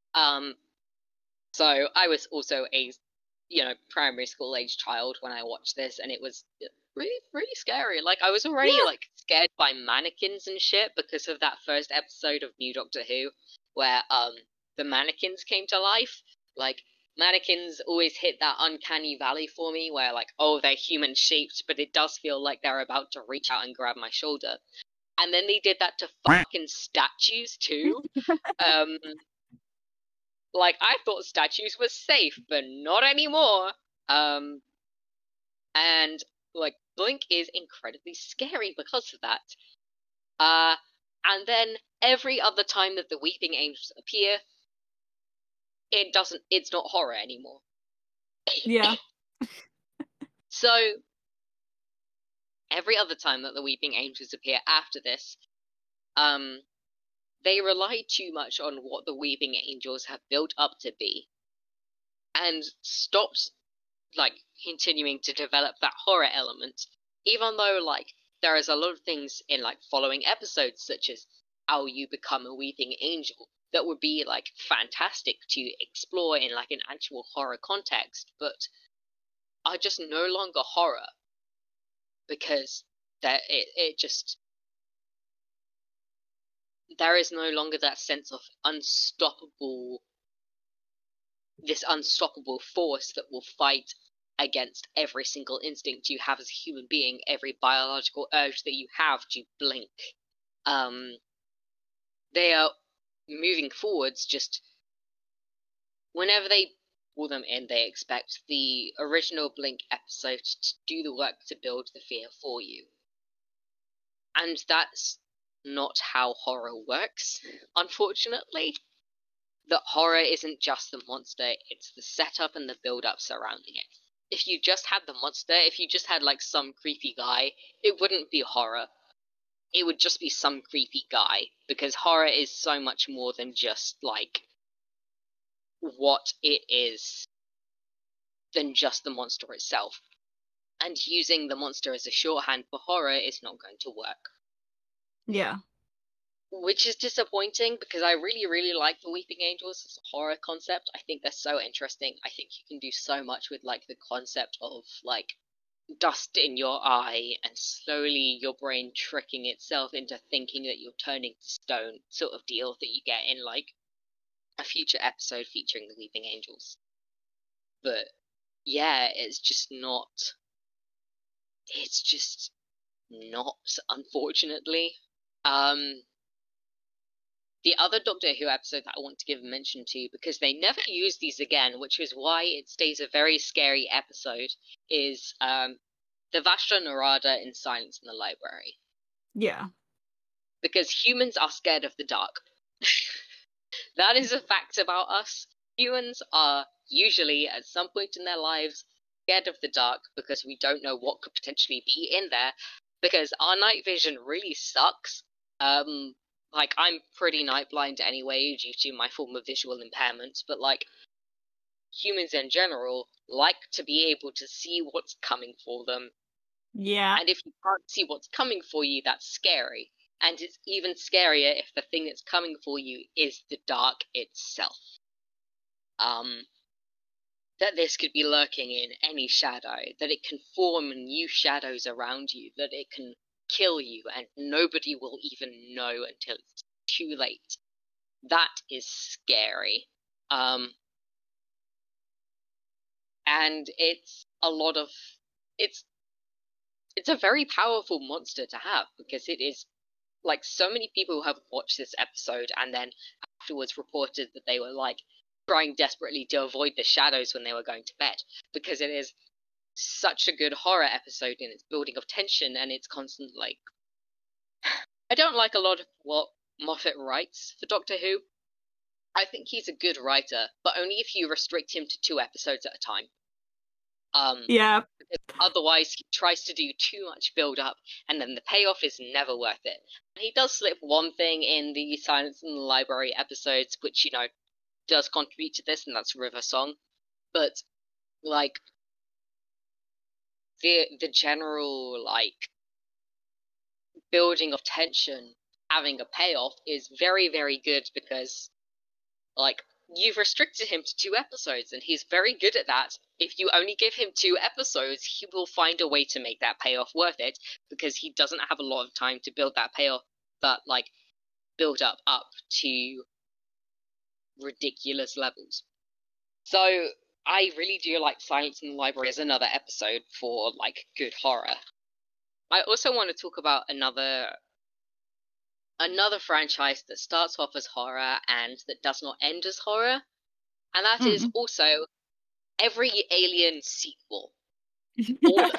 So I was also a, primary school age child when I watched this, and it was really, really scary. Like I was already Yeah. like scared by mannequins and shit because of that first episode of New Doctor Who, where the mannequins came to life. Like mannequins always hit that uncanny valley for me, where like, oh, they're human shaped, but it does feel like they're about to reach out and grab my shoulder. And then they did that to fucking statues too. Um, like I thought statues were safe, but not anymore. Um, and like Blink is incredibly scary because of that. And then every other time that the Weeping Angels appear, it's not horror anymore. Yeah. So every other time that the Weeping Angels appear after this, they rely too much on what the Weeping Angels have built up to be, and stopped like continuing to develop that horror element, even though like there is a lot of things in like following episodes such as how you become a weeping angel that would be like fantastic to explore in like an actual horror context, but are just no longer horror because that it just there is no longer that sense of unstoppable force that will fight against every single instinct you have as a human being, every biological urge that you have to blink. They are moving forwards just whenever they pull them in, they expect the original Blink episode to do the work to build the fear for you. And that's not how horror works, unfortunately. That horror isn't just the monster, it's the setup and the build-up surrounding it. If you just had the monster, if you just had, like, some creepy guy, it wouldn't be horror. It would just be some creepy guy, because horror is so much more than just, like, what it is, than just the monster itself. And using the monster as a shorthand for horror is not going to work. Yeah. Which is disappointing, because I really, really like the Weeping Angels as a horror concept. I think they're so interesting. I think you can do so much with, like, the concept of, like, dust in your eye and slowly your brain tricking itself into thinking that you're turning to stone sort of deal that you get in, like, a future episode featuring the Weeping Angels. But, yeah, it's just not, unfortunately. The other Doctor Who episode that I want to give a mention to, because they never use these again, which is why it stays a very scary episode, is the Vashta Narada in Silence in the Library. Yeah. Because humans are scared of the dark. That is a fact about us. Humans are usually, at some point in their lives, scared of the dark because we don't know what could potentially be in there, because our night vision really sucks. Like, I'm pretty night blind anyway due to my form of visual impairment, but, like, humans in general like to be able to see what's coming for them. Yeah. And if you can't see what's coming for you, that's scary. And it's even scarier if the thing that's coming for you is the dark itself. That this could be lurking in any shadow, that it can form new shadows around you, that it can kill you and nobody will even know until it's too late. That is scary. And it's a lot of, it's a very powerful monster to have, because it is, like, so many people have watched this episode and then afterwards reported that they were, like, trying desperately to avoid the shadows when they were going to bed, because it is such a good horror episode in its building of tension and its constant, like, I don't like a lot of what Moffat writes for Doctor Who. I think he's a good writer, but only if you restrict him to 2 episodes at a time. Yeah. Otherwise, he tries to do too much build-up, and then the payoff is never worth it. And he does slip one thing in the Silence in the Library episodes, which, you know, does contribute to this, and that's River Song. But, like, the general, like, building of tension having a payoff is very, very good, because, like, you've restricted him to 2 episodes, and he's very good at that. If you only give him 2 episodes, he will find a way to make that payoff worth it, because he doesn't have a lot of time to build that payoff, but, like, build up to ridiculous levels. So, I really do like Silence in the Library as another episode for, like, good horror. I also want to talk about another franchise that starts off as horror and that does not end as horror, and that is also every Alien sequel. All of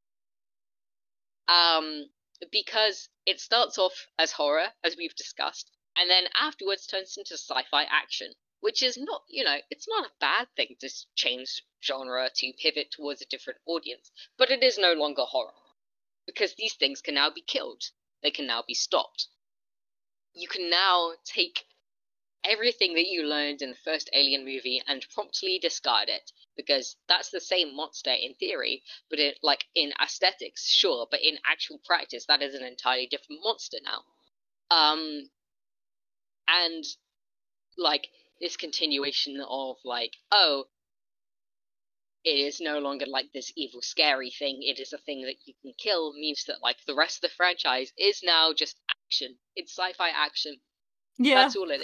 them. Because it starts off as horror, as we've discussed, and then afterwards turns into sci-fi action, which is not, you know, it's not a bad thing to change genre to pivot towards a different audience, but it is no longer horror, because these things can now be killed. They can now be stopped. You can now take everything that you learned in the first Alien movie and promptly discard it, because that's the same monster in theory, but in aesthetics, sure, but in actual practice, that is an entirely different monster now. And, like, this continuation of, like, oh, it is no longer like this evil, scary thing, it is a thing that you can kill, means that, like, the rest of the franchise is now just action. It's sci-fi action. Yeah. That's all it is.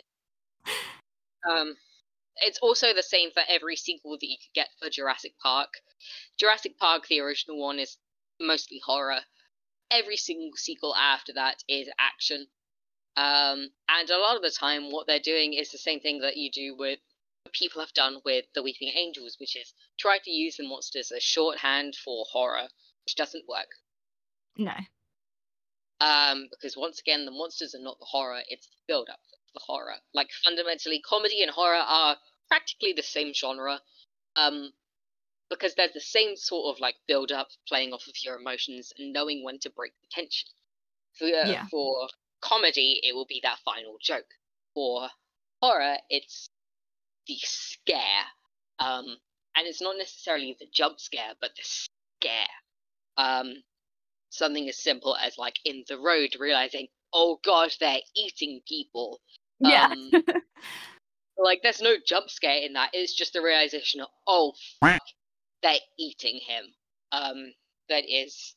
It's also the same for every sequel that you could get for Jurassic Park. Jurassic Park, the original one, is mostly horror. Every single sequel after that is action. And a lot of the time, what they're doing is the same thing that you do with people have done with the Weeping Angels, which is try to use the monsters as shorthand for horror, which doesn't work. No. Because once again, the monsters are not the horror, it's the build-up that's the horror. Like, fundamentally, comedy and horror are practically the same genre, because there's the same sort of, like, build-up, playing off of your emotions, and knowing when to break the tension. For comedy, it will be that final joke. For horror, it's the scare. And it's not necessarily the jump scare, but the scare. Something as simple as, like, in The Road, realizing, oh god, they're eating people. Yeah. Like, there's no jump scare in that. It's just the realization of, oh, fuck, they're eating him. That is,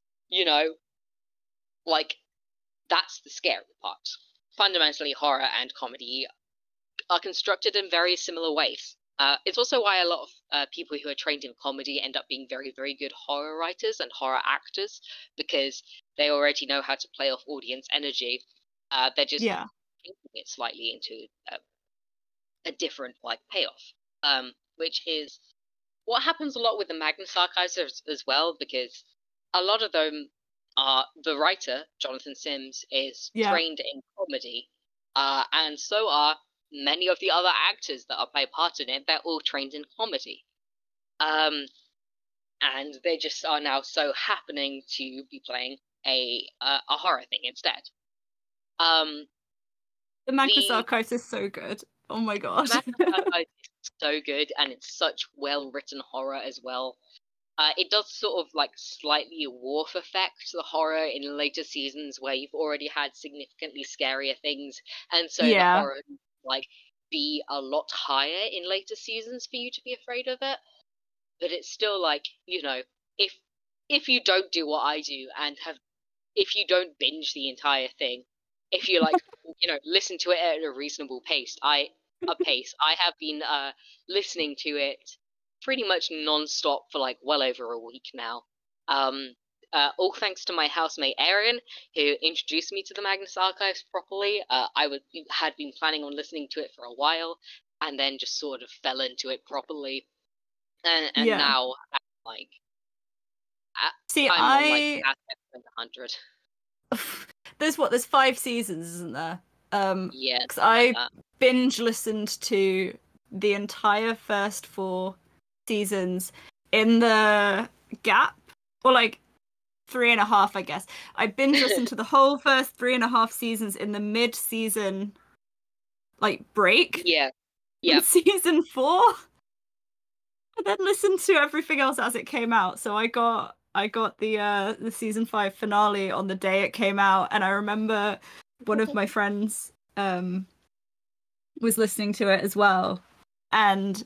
like, that's the scary part. Fundamentally, horror and comedy are constructed in very similar ways. It's also why a lot of people who are trained in comedy end up being very, very good horror writers and horror actors, because they already know how to play off audience energy. They're just taking it slightly into a different, like, payoff, which is what happens a lot with the Magnus Archives as well, because a lot of them are, the writer, Jonathan Sims, is trained in comedy, and so are many of the other actors that are play part in it. They're all trained in comedy. And they just are now so happening to be playing a horror thing instead. The Magnus Archives is so good. Oh my god. The Magnus Archives is so good, and it's such well-written horror as well. It does sort of, like, slightly warp effect the horror in later seasons where you've already had significantly scarier things, and so the horror, like, be a lot higher in later seasons for you to be afraid of it. But it's still, like, if you don't do what I do and if you don't binge the entire thing, if you, like, listen to it at a reasonable pace, I have been listening to it pretty much non-stop for, like, well over a week now. All thanks to my housemate Arian, who introduced me to the Magnus Archives properly. I had been planning on listening to it for a while, and then just sort of fell into it properly. And now, like, I'm on, like, episode 100. There's 5 seasons, isn't there? Yeah. Because I binge listened to the entire first 4 seasons in the gap, or like 3.5, I guess. I binge listened to the whole first 3.5 seasons in the mid-season, like, break. Yeah. In season 4. And then listened to everything else as it came out. So I got the season 5 finale on the day it came out, and I remember one of my friends was listening to it as well, and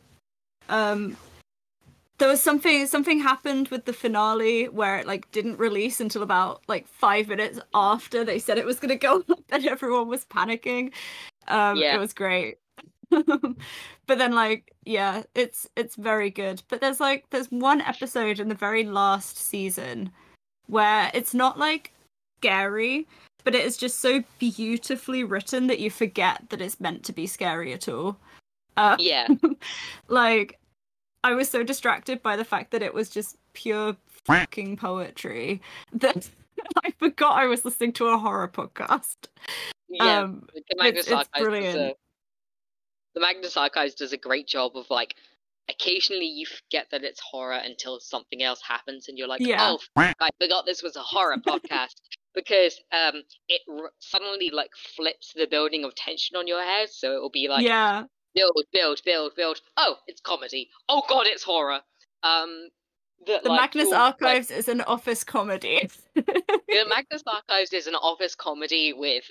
there was something happened with the finale where it, like, didn't release until about, like, 5 minutes after they said it was going to go up, and everyone was panicking. It was great. But then, like, it's very good. But there's one episode in the very last season where it's not, like, scary, but it is just so beautifully written that you forget that it's meant to be scary at all. Like, I was so distracted by the fact that it was just pure fucking poetry that I forgot I was listening to a horror podcast. It's brilliant. The Magnus Archives does a great job of, like, occasionally you forget that it's horror until something else happens, and you're like, oh, I forgot this was a horror podcast. Because it suddenly, like, flips the building of tension on your head, so it will be like, build. Oh, it's comedy. Oh god, it's horror. The Magnus Archives is an office comedy. The Magnus Archives is an office comedy with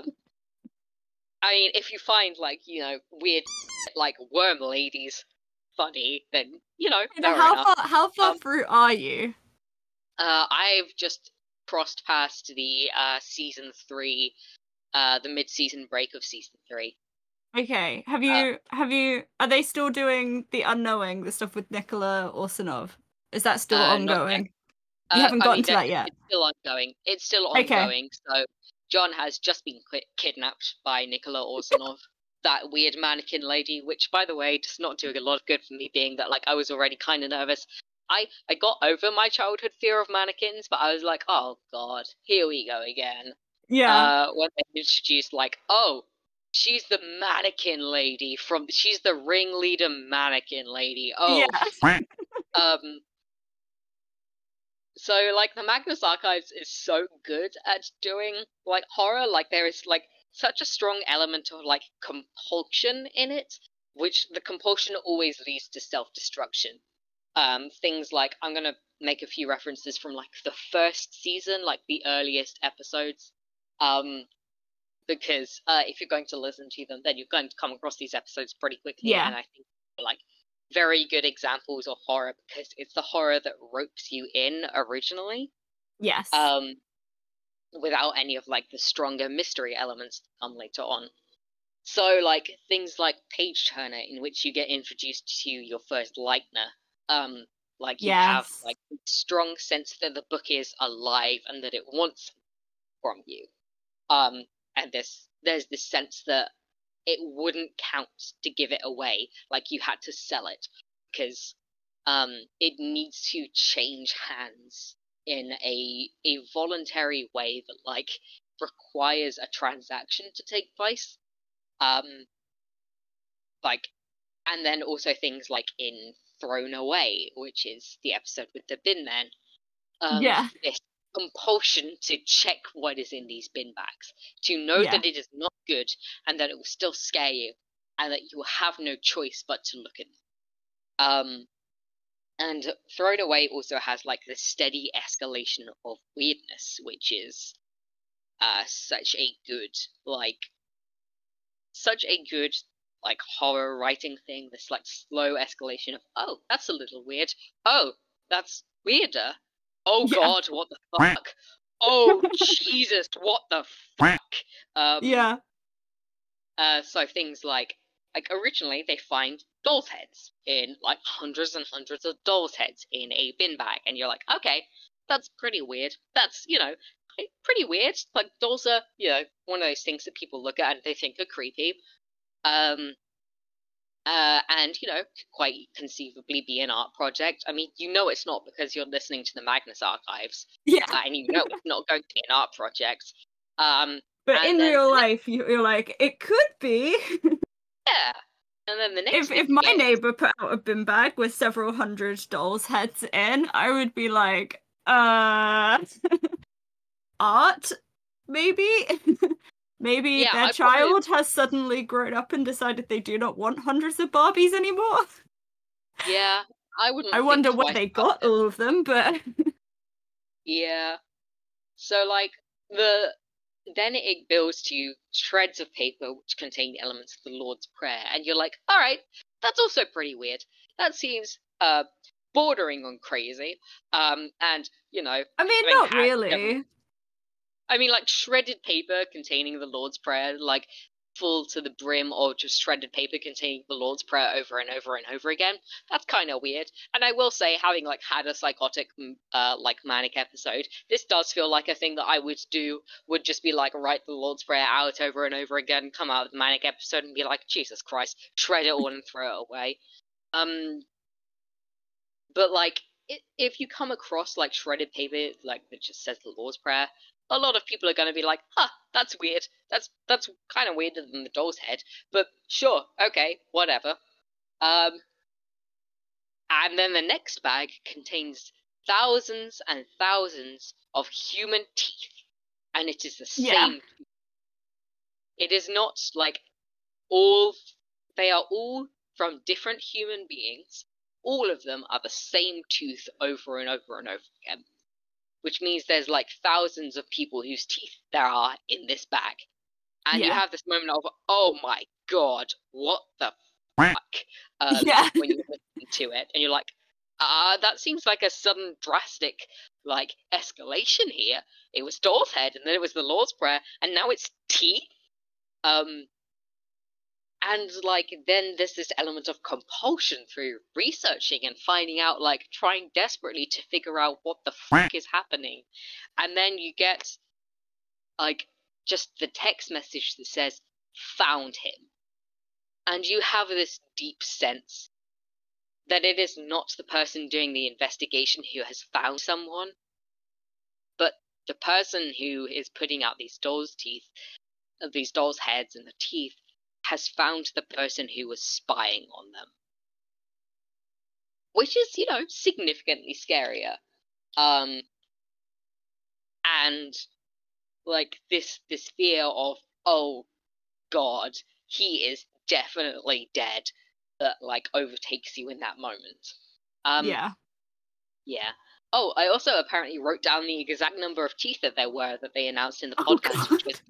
I mean, if you find, like, weird, like, worm ladies funny, then, how far through are you? I've just crossed past the season 3, the mid-season break of season 3. Okay. Have you are they still doing the Unknowing, the stuff with Nikola Orsanov? Is that still ongoing? You haven't gotten to that yet. It's still ongoing. So John has just been kidnapped by Nikola Orsanov. that weird mannequin lady, which, by the way, does not do a lot of good for me, being that, like, I was already kind of nervous. I got over my childhood fear of mannequins, but I was like, oh god, here we go again. Yeah. When they introduced, like, oh, she's the mannequin lady she's the ringleader mannequin lady. Oh, Yeah. So, like, the Magnus Archives is so good at doing, like, horror. Like, there is, like, such a strong element of, like, compulsion in it, which the compulsion always leads to self-destruction. Things like, I'm gonna make a few references from, like, the first season, like, the earliest episodes. Because if you're going to listen to them, then you're going to come across these episodes pretty quickly, Yeah. and I think, like, very good examples of horror because it's the horror that ropes you in originally. Yes. Without any of, like, the stronger mystery elements that come later on. So, like, things like Page Turner, in which you get introduced to your first Lightner. Like, you have, like, a strong sense that the book is alive and that it wants from you. And there's this sense that it wouldn't count to give it away, like you had to sell it, because it needs to change hands in a voluntary way that, like, requires a transaction to take place. Like, and then also things like in Thrown Away, which is the episode with the bin man. This compulsion to check what is in these bin bags, to know that it is not good and that it will still scare you, and that you will have no choice but to look at them. And Thrown Away also has, like, this steady escalation of weirdness, which is such a good horror writing thing. This, like, slow escalation of, oh, that's a little weird. Oh, that's weirder. Oh god, what the fuck? Oh Jesus, what the fuck? So things like originally they find dolls' heads in, like, hundreds and hundreds of dolls' heads in a bin bag, and you're like, okay, that's pretty weird. That's, pretty weird. Like, dolls are, one of those things that people look at and they think are creepy. And, could quite conceivably be an art project. I mean, it's not because you're listening to the Magnus Archives. Yeah. And it's not going to be an art project. But in real life, you're like, it could be. Yeah. And then the next if my neighbor put out a bin bag with several hundred dolls' heads in, I would be like, art? Maybe? Maybe their child has suddenly grown up and decided they do not want hundreds of Barbies anymore. Yeah, I wonder where they got all of them, but yeah. So, like, then it builds to shreds of paper which contain elements of the Lord's Prayer, and you're like, all right, that's also pretty weird. That seems bordering on crazy. And I mean, not really. I mean, like, shredded paper containing the Lord's Prayer, like, full to the brim, or just shredded paper containing the Lord's Prayer over and over and over again. That's kind of weird. And I will say, having, like, had a psychotic, like, manic episode, this does feel like a thing that I would do, would just be like, write the Lord's Prayer out over and over again, come out with a manic episode and be like, Jesus Christ, shred it all and throw it away. But, like, if you come across, like, shredded paper, like, that just says the Lord's Prayer, a lot of people are going to be like, huh, that's weird. That's kind of weirder than the doll's head. But sure, okay, whatever. And then the next bag contains thousands and thousands of human teeth. And it is the same. It is not, like, they are all from different human beings. All of them are the same tooth over and over and over again. Which means there's, like, thousands of people whose teeth there are in this bag. And you have this moment of, oh my god, what the fuck? When you listen to it, and you're like, that seems like a sudden drastic, like, escalation here. It was Doll's Head, and then it was the Lord's Prayer, and now it's teeth? And, like, then there's this element of compulsion through researching and finding out, like, trying desperately to figure out what the fuck is happening. And then you get, like, just the text message that says, found him. and you have this deep sense that it is not the person doing the investigation who has found someone, but the person who is putting out these dolls' heads and the teeth has found the person who was spying on them. Which is, significantly scarier. And like this fear of, oh God, he is definitely dead, that like overtakes you in that moment. Yeah. Yeah. Oh, I also apparently wrote down the exact number of teeth that there were that they announced in the podcast, which was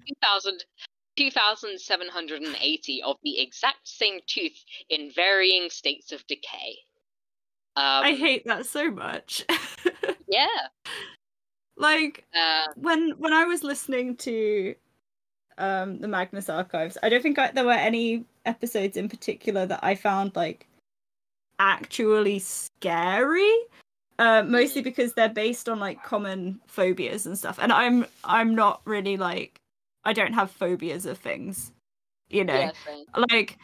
2,780 of the exact same tooth in varying states of decay. I hate that so much. Yeah. Like when I was listening to the Magnus Archives, I don't think there were any episodes in particular that I found like actually scary. Mostly because they're based on like common phobias and stuff, and I'm not really like, I don't have phobias of things, Yeah, like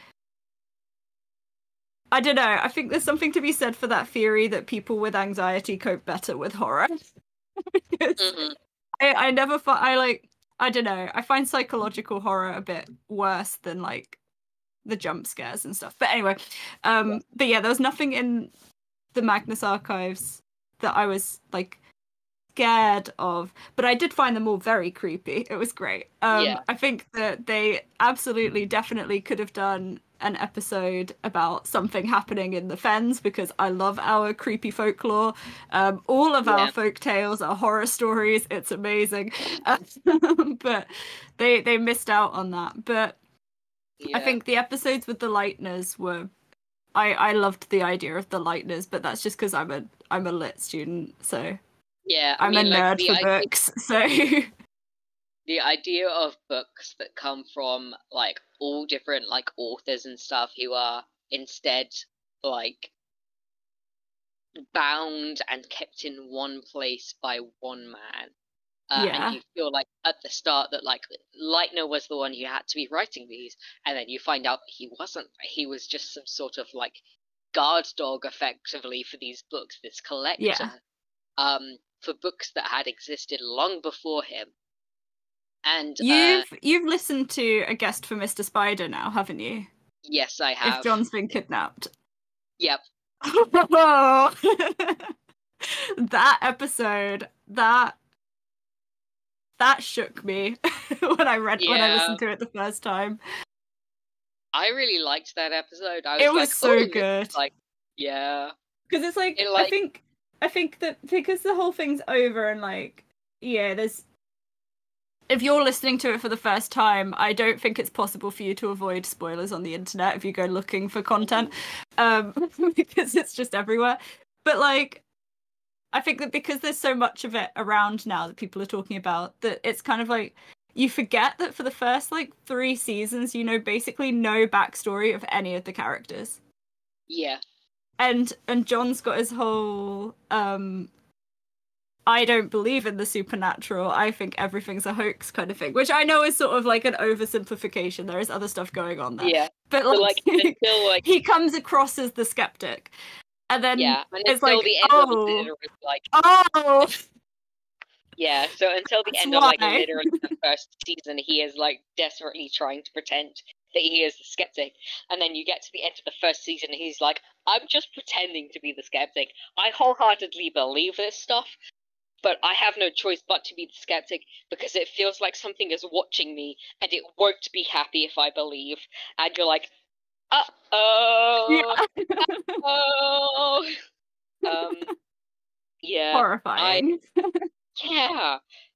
I don't know. I think there's something to be said for that theory that people with anxiety cope better with horror. Because I never I don't know. I find psychological horror a bit worse than like the jump scares and stuff. But anyway, but yeah, there was nothing in the Magnus Archives that I was like scared of, but I did find them all very creepy. It was great. I think that they absolutely definitely could have done an episode about something happening in the Fens, because I love our creepy folklore. All of our folk tales are horror stories. It's amazing. But they missed out on that. But I think the episodes with the Lightners were, I loved the idea of the Lightners, but that's just because I'm a lit student, so yeah, I'm a nerd for books, so the idea of books that come from like all different like authors and stuff who are instead like bound and kept in one place by one man. And you feel like at the start that like Lightner was the one who had to be writing these, and then you find out he wasn't. He was just some sort of like guard dog effectively for these books, this collector, for books that had existed long before him. And you've listened to A Guest for Mr. Spider now, haven't you? Yes, I have. If John's been kidnapped. Yep. That episode, that shook me when I listened to it the first time. I really liked that episode. It was so good. Like, yeah, because it's like, I think that because the whole thing's over and like, there's, if you're listening to it for the first time, I don't think it's possible for you to avoid spoilers on the internet if you go looking for content, because it's just everywhere. But like, I think that because there's so much of it around now that people are talking about, that it's kind of like, you forget that for the first like 3 seasons, basically no backstory of any of the characters. Yeah. And John's got his whole I don't believe in the supernatural, I think everything's a hoax kind of thing, which I know is sort of like an oversimplification. There is other stuff going on there. Yeah. But like, until, like, he comes across as the skeptic. And then and it's until like, the end of the litter is like, oh! Yeah, so until the end of like literally the first season, he is like desperately trying to pretend that he is the skeptic, and then you get to the end of the first season and he's like, I'm just pretending to be the skeptic. I wholeheartedly believe this stuff, but I have no choice but to be the skeptic because it feels like something is watching me and it won't be happy if I believe. And you're like, uh-oh. Uh-oh. Yeah. Horrifying. Yeah.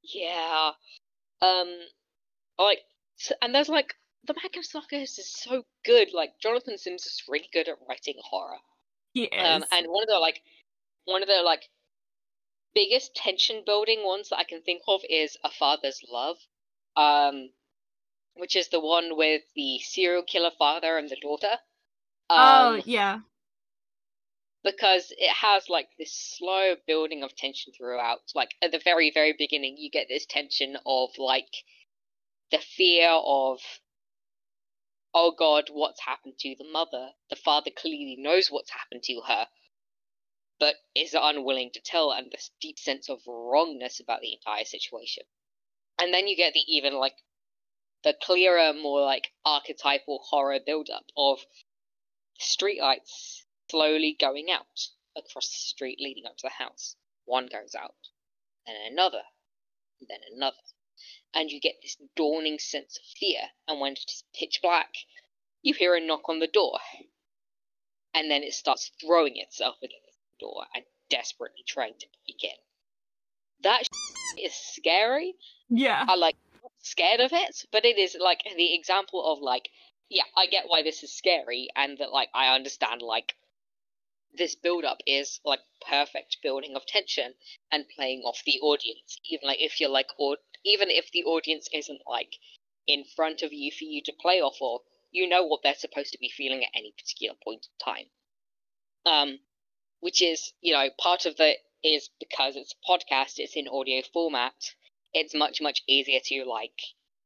Like, and there's like, the Magnus Archives is so good. Like, Jonathan Sims is really good at writing horror. He is. And one of the biggest tension building ones that I can think of is A Father's Love, which is the one with the serial killer father and the daughter. Yeah. Because it has like this slow building of tension throughout. Like at the very, very beginning, you get this tension of like the fear of oh God, what's happened to the mother? The father clearly knows what's happened to her, but is unwilling to tell, and this deep sense of wrongness about the entire situation. And then you get the even like the clearer, more like archetypal horror build-up of streetlights slowly going out across the street leading up to the house. One goes out, then another, and then another. And you get this dawning sense of fear, and when it is pitch black, you hear a knock on the door. And then it starts throwing itself against the door and desperately trying to peek in. That is scary. Yeah. I'm like not scared of it, but it is like the example of like, yeah, I get why this is scary, and that like I understand like this build-up is like perfect building of tension and playing off the audience, even like if you're like, or even if the audience isn't like in front of you for you to play off of, you know what they're supposed to be feeling at any particular point in time. Which is, you know, part of the is because it's a podcast, it's in audio format, it's much, much easier to like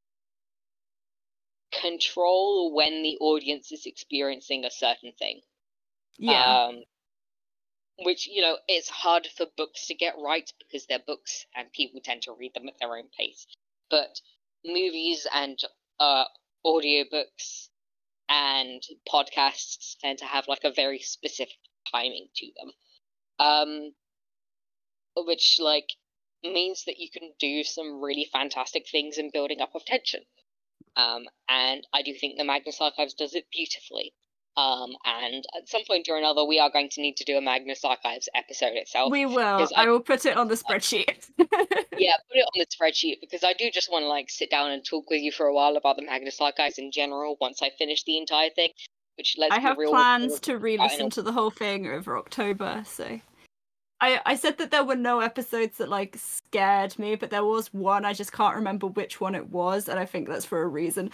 control when the audience is experiencing a certain thing. Yeah. Which, you know, it's hard for books to get right because they're books and people tend to read them at their own pace. But movies and audiobooks and podcasts tend to have like a very specific timing to them. Which like means that you can do some really fantastic things in building up of tension. And I do think the Magnus Archives does it beautifully. And at some point or another, we are going to need to do a Magnus Archives episode itself. We will. I will put it on the spreadsheet. Yeah, put it on the spreadsheet, because I do just want to like sit down and talk with you for a while about the Magnus Archives in general once I finish the entire thing. Which let's I have be real, plans to re-listen to the whole thing over October, so I said that there were no episodes that like scared me, but there was one. I just can't remember which one it was, and I think that's for a reason.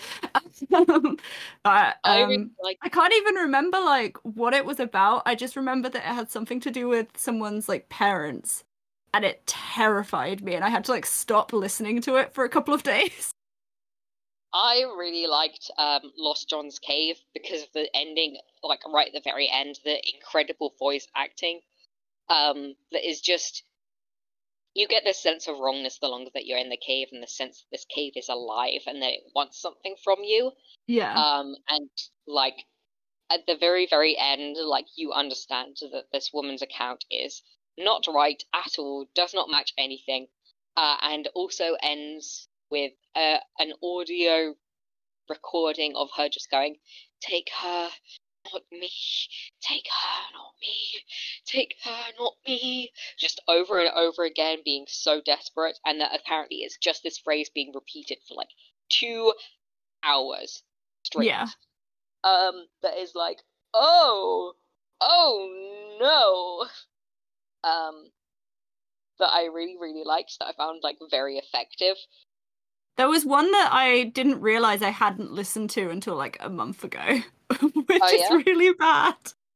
I can't even remember like what it was about. I just remember that it had something to do with someone's like parents, and it terrified me, and I had to like stop listening to it for a couple of days. I really liked Lost John's Cave because of the ending, like right at the very end, the incredible voice acting. That is just, you get this sense of wrongness the longer that you're in the cave, and the sense that this cave is alive and that it wants something from you. Yeah. And like at the very, very end, like you understand that this woman's account is not right at all, does not match anything, and also ends with an audio recording of her just going, "Take her, not me, take her, not me, take her, not me," just over and over again, being so desperate, and that apparently it's just this phrase being repeated for like 2 hours straight. Yeah. That is like, oh no. That I really, really liked, that I found like very effective. There was one that I didn't realize I hadn't listened to until like a month ago, which is really bad.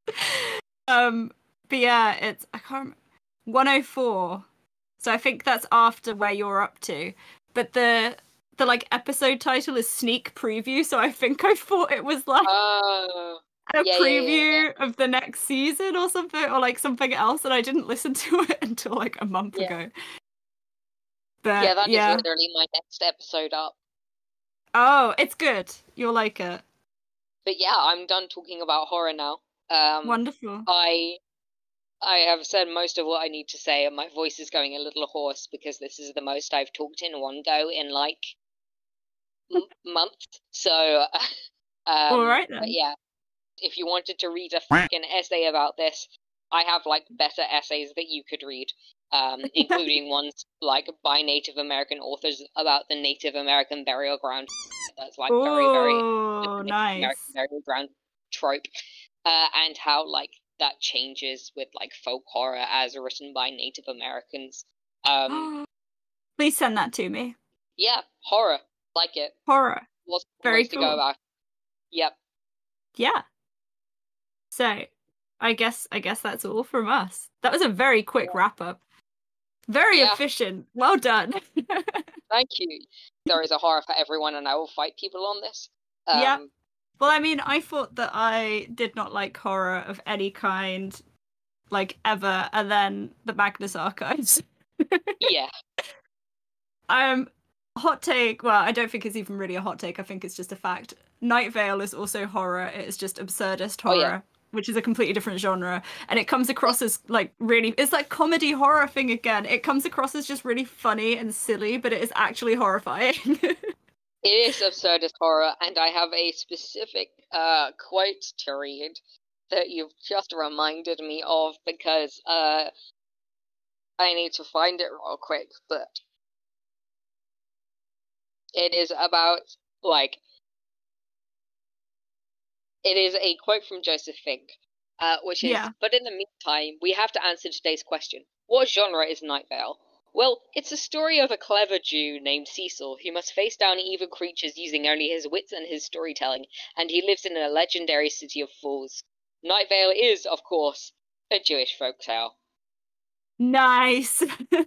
But yeah, it's I can't remember. 104. So I think that's after where you're up to. But the like episode title is Sneak Preview, so I think I thought it was like a preview of the next season or something, or like something else, and I didn't listen to it until like a month ago. But, yeah, that is literally my next episode up. Oh, it's good. You'll like it. But yeah, I'm done talking about horror now. Wonderful. I have said most of what I need to say, and my voice is going a little hoarse because this is the most I've talked in one go in like months. So, all right then. But yeah, if you wanted to read a fucking essay about this, I have like better essays that you could read. Including ones like by Native American authors about the Native American burial ground. That's like very, very nice. American burial ground trope, and how like that changes with like folk horror as written by Native Americans. Please send that to me. Yeah, horror, like it. Horror. Lots very cool. To go about. Yep. Yeah. So, I guess that's all from us. That was a very quick wrap up. Very efficient. Well done. Thank you. There is a horror for everyone, and I will fight people on this. Yeah. Well, I mean, I thought that I did not like horror of any kind, like, ever, and then the Magnus Archives. Yeah. Hot take. Well, I don't think it's even really a hot take. I think it's just a fact. Night Vale is also horror. It is just absurdist Oh, horror, yeah. which is a completely different genre, and it comes across as like really. It's like comedy horror thing again. It comes across as just really funny and silly, but it is actually horrifying. It is absurdist horror, and I have a specific quote to read that you've just reminded me of because I need to find it real quick, but it is about like it is a quote from Joseph Fink, which is, Yeah. but in the meantime, we have to answer today's question. What genre is Night Vale? Well, it's a story of a clever Jew named Cecil who must face down evil creatures using only his wits and his storytelling, and he lives in a legendary city of fools. Night Vale is, of course, a Jewish folktale. Nice.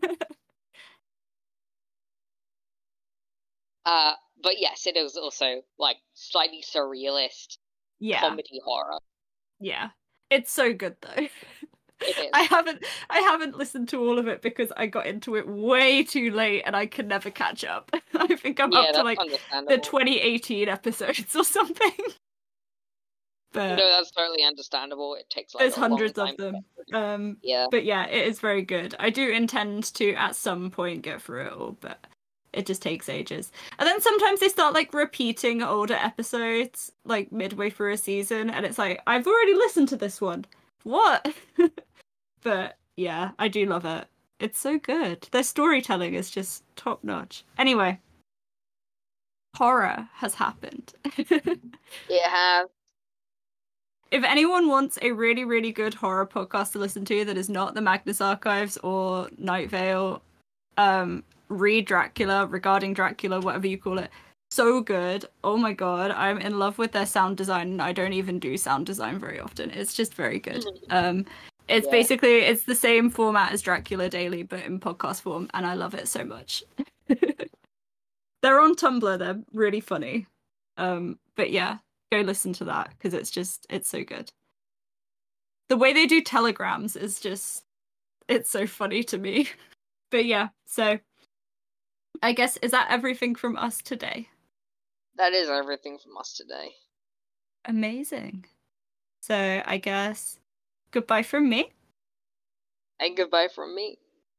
But yes, it is also like slightly surrealist Yeah. comedy horror. Yeah. It's so good though. It is. I haven't listened to all of it because I got into it way too late and I can never catch up. I think I'm Yeah, up to that's like the understandable. 2018 episodes or something. But No, that's totally understandable. It takes like there's a long hundreds time of to get them. through. Yeah. But yeah, it is very good. I do intend to at some point get through it all, but it just takes ages. And then sometimes they start like repeating older episodes like midway through a season, and it's like, I've already listened to this one. What? But yeah, I do love it. It's so good. Their storytelling is just top notch. Anyway, horror has happened. It has. If anyone wants a really, really good horror podcast to listen to that is not the Magnus Archives or Night Vale, read Dracula, regarding Dracula, whatever you call it. So good. Oh my god, I'm in love with their sound design, and I don't even do sound design very often. It's just very good. It's basically it's the same format as Dracula Daily, but in podcast form, and I love it so much. They're on Tumblr, they're really funny. But yeah, go listen to that because it's so good. The way they do telegrams is just it's so funny to me. But yeah, so I guess is that everything from us today? That is everything from us today. Amazing. So I guess goodbye from me. And goodbye from me.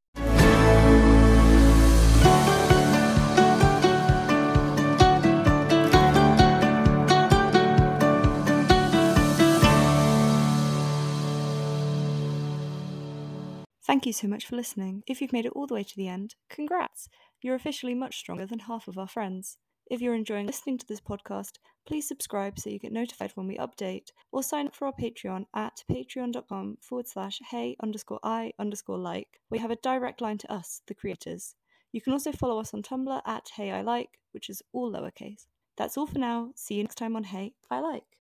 Thank you so much for listening. If you've made it all the way to the end, congrats! You're officially much stronger than half of our friends. If you're enjoying listening to this podcast, please subscribe so you get notified when we update, or sign up for our Patreon at patreon.com/hey_I_like, where you have a direct line to us, the creators. You can also follow us on Tumblr at HeyILike, which is all lowercase. That's all for now. See you next time on Hey, I Like.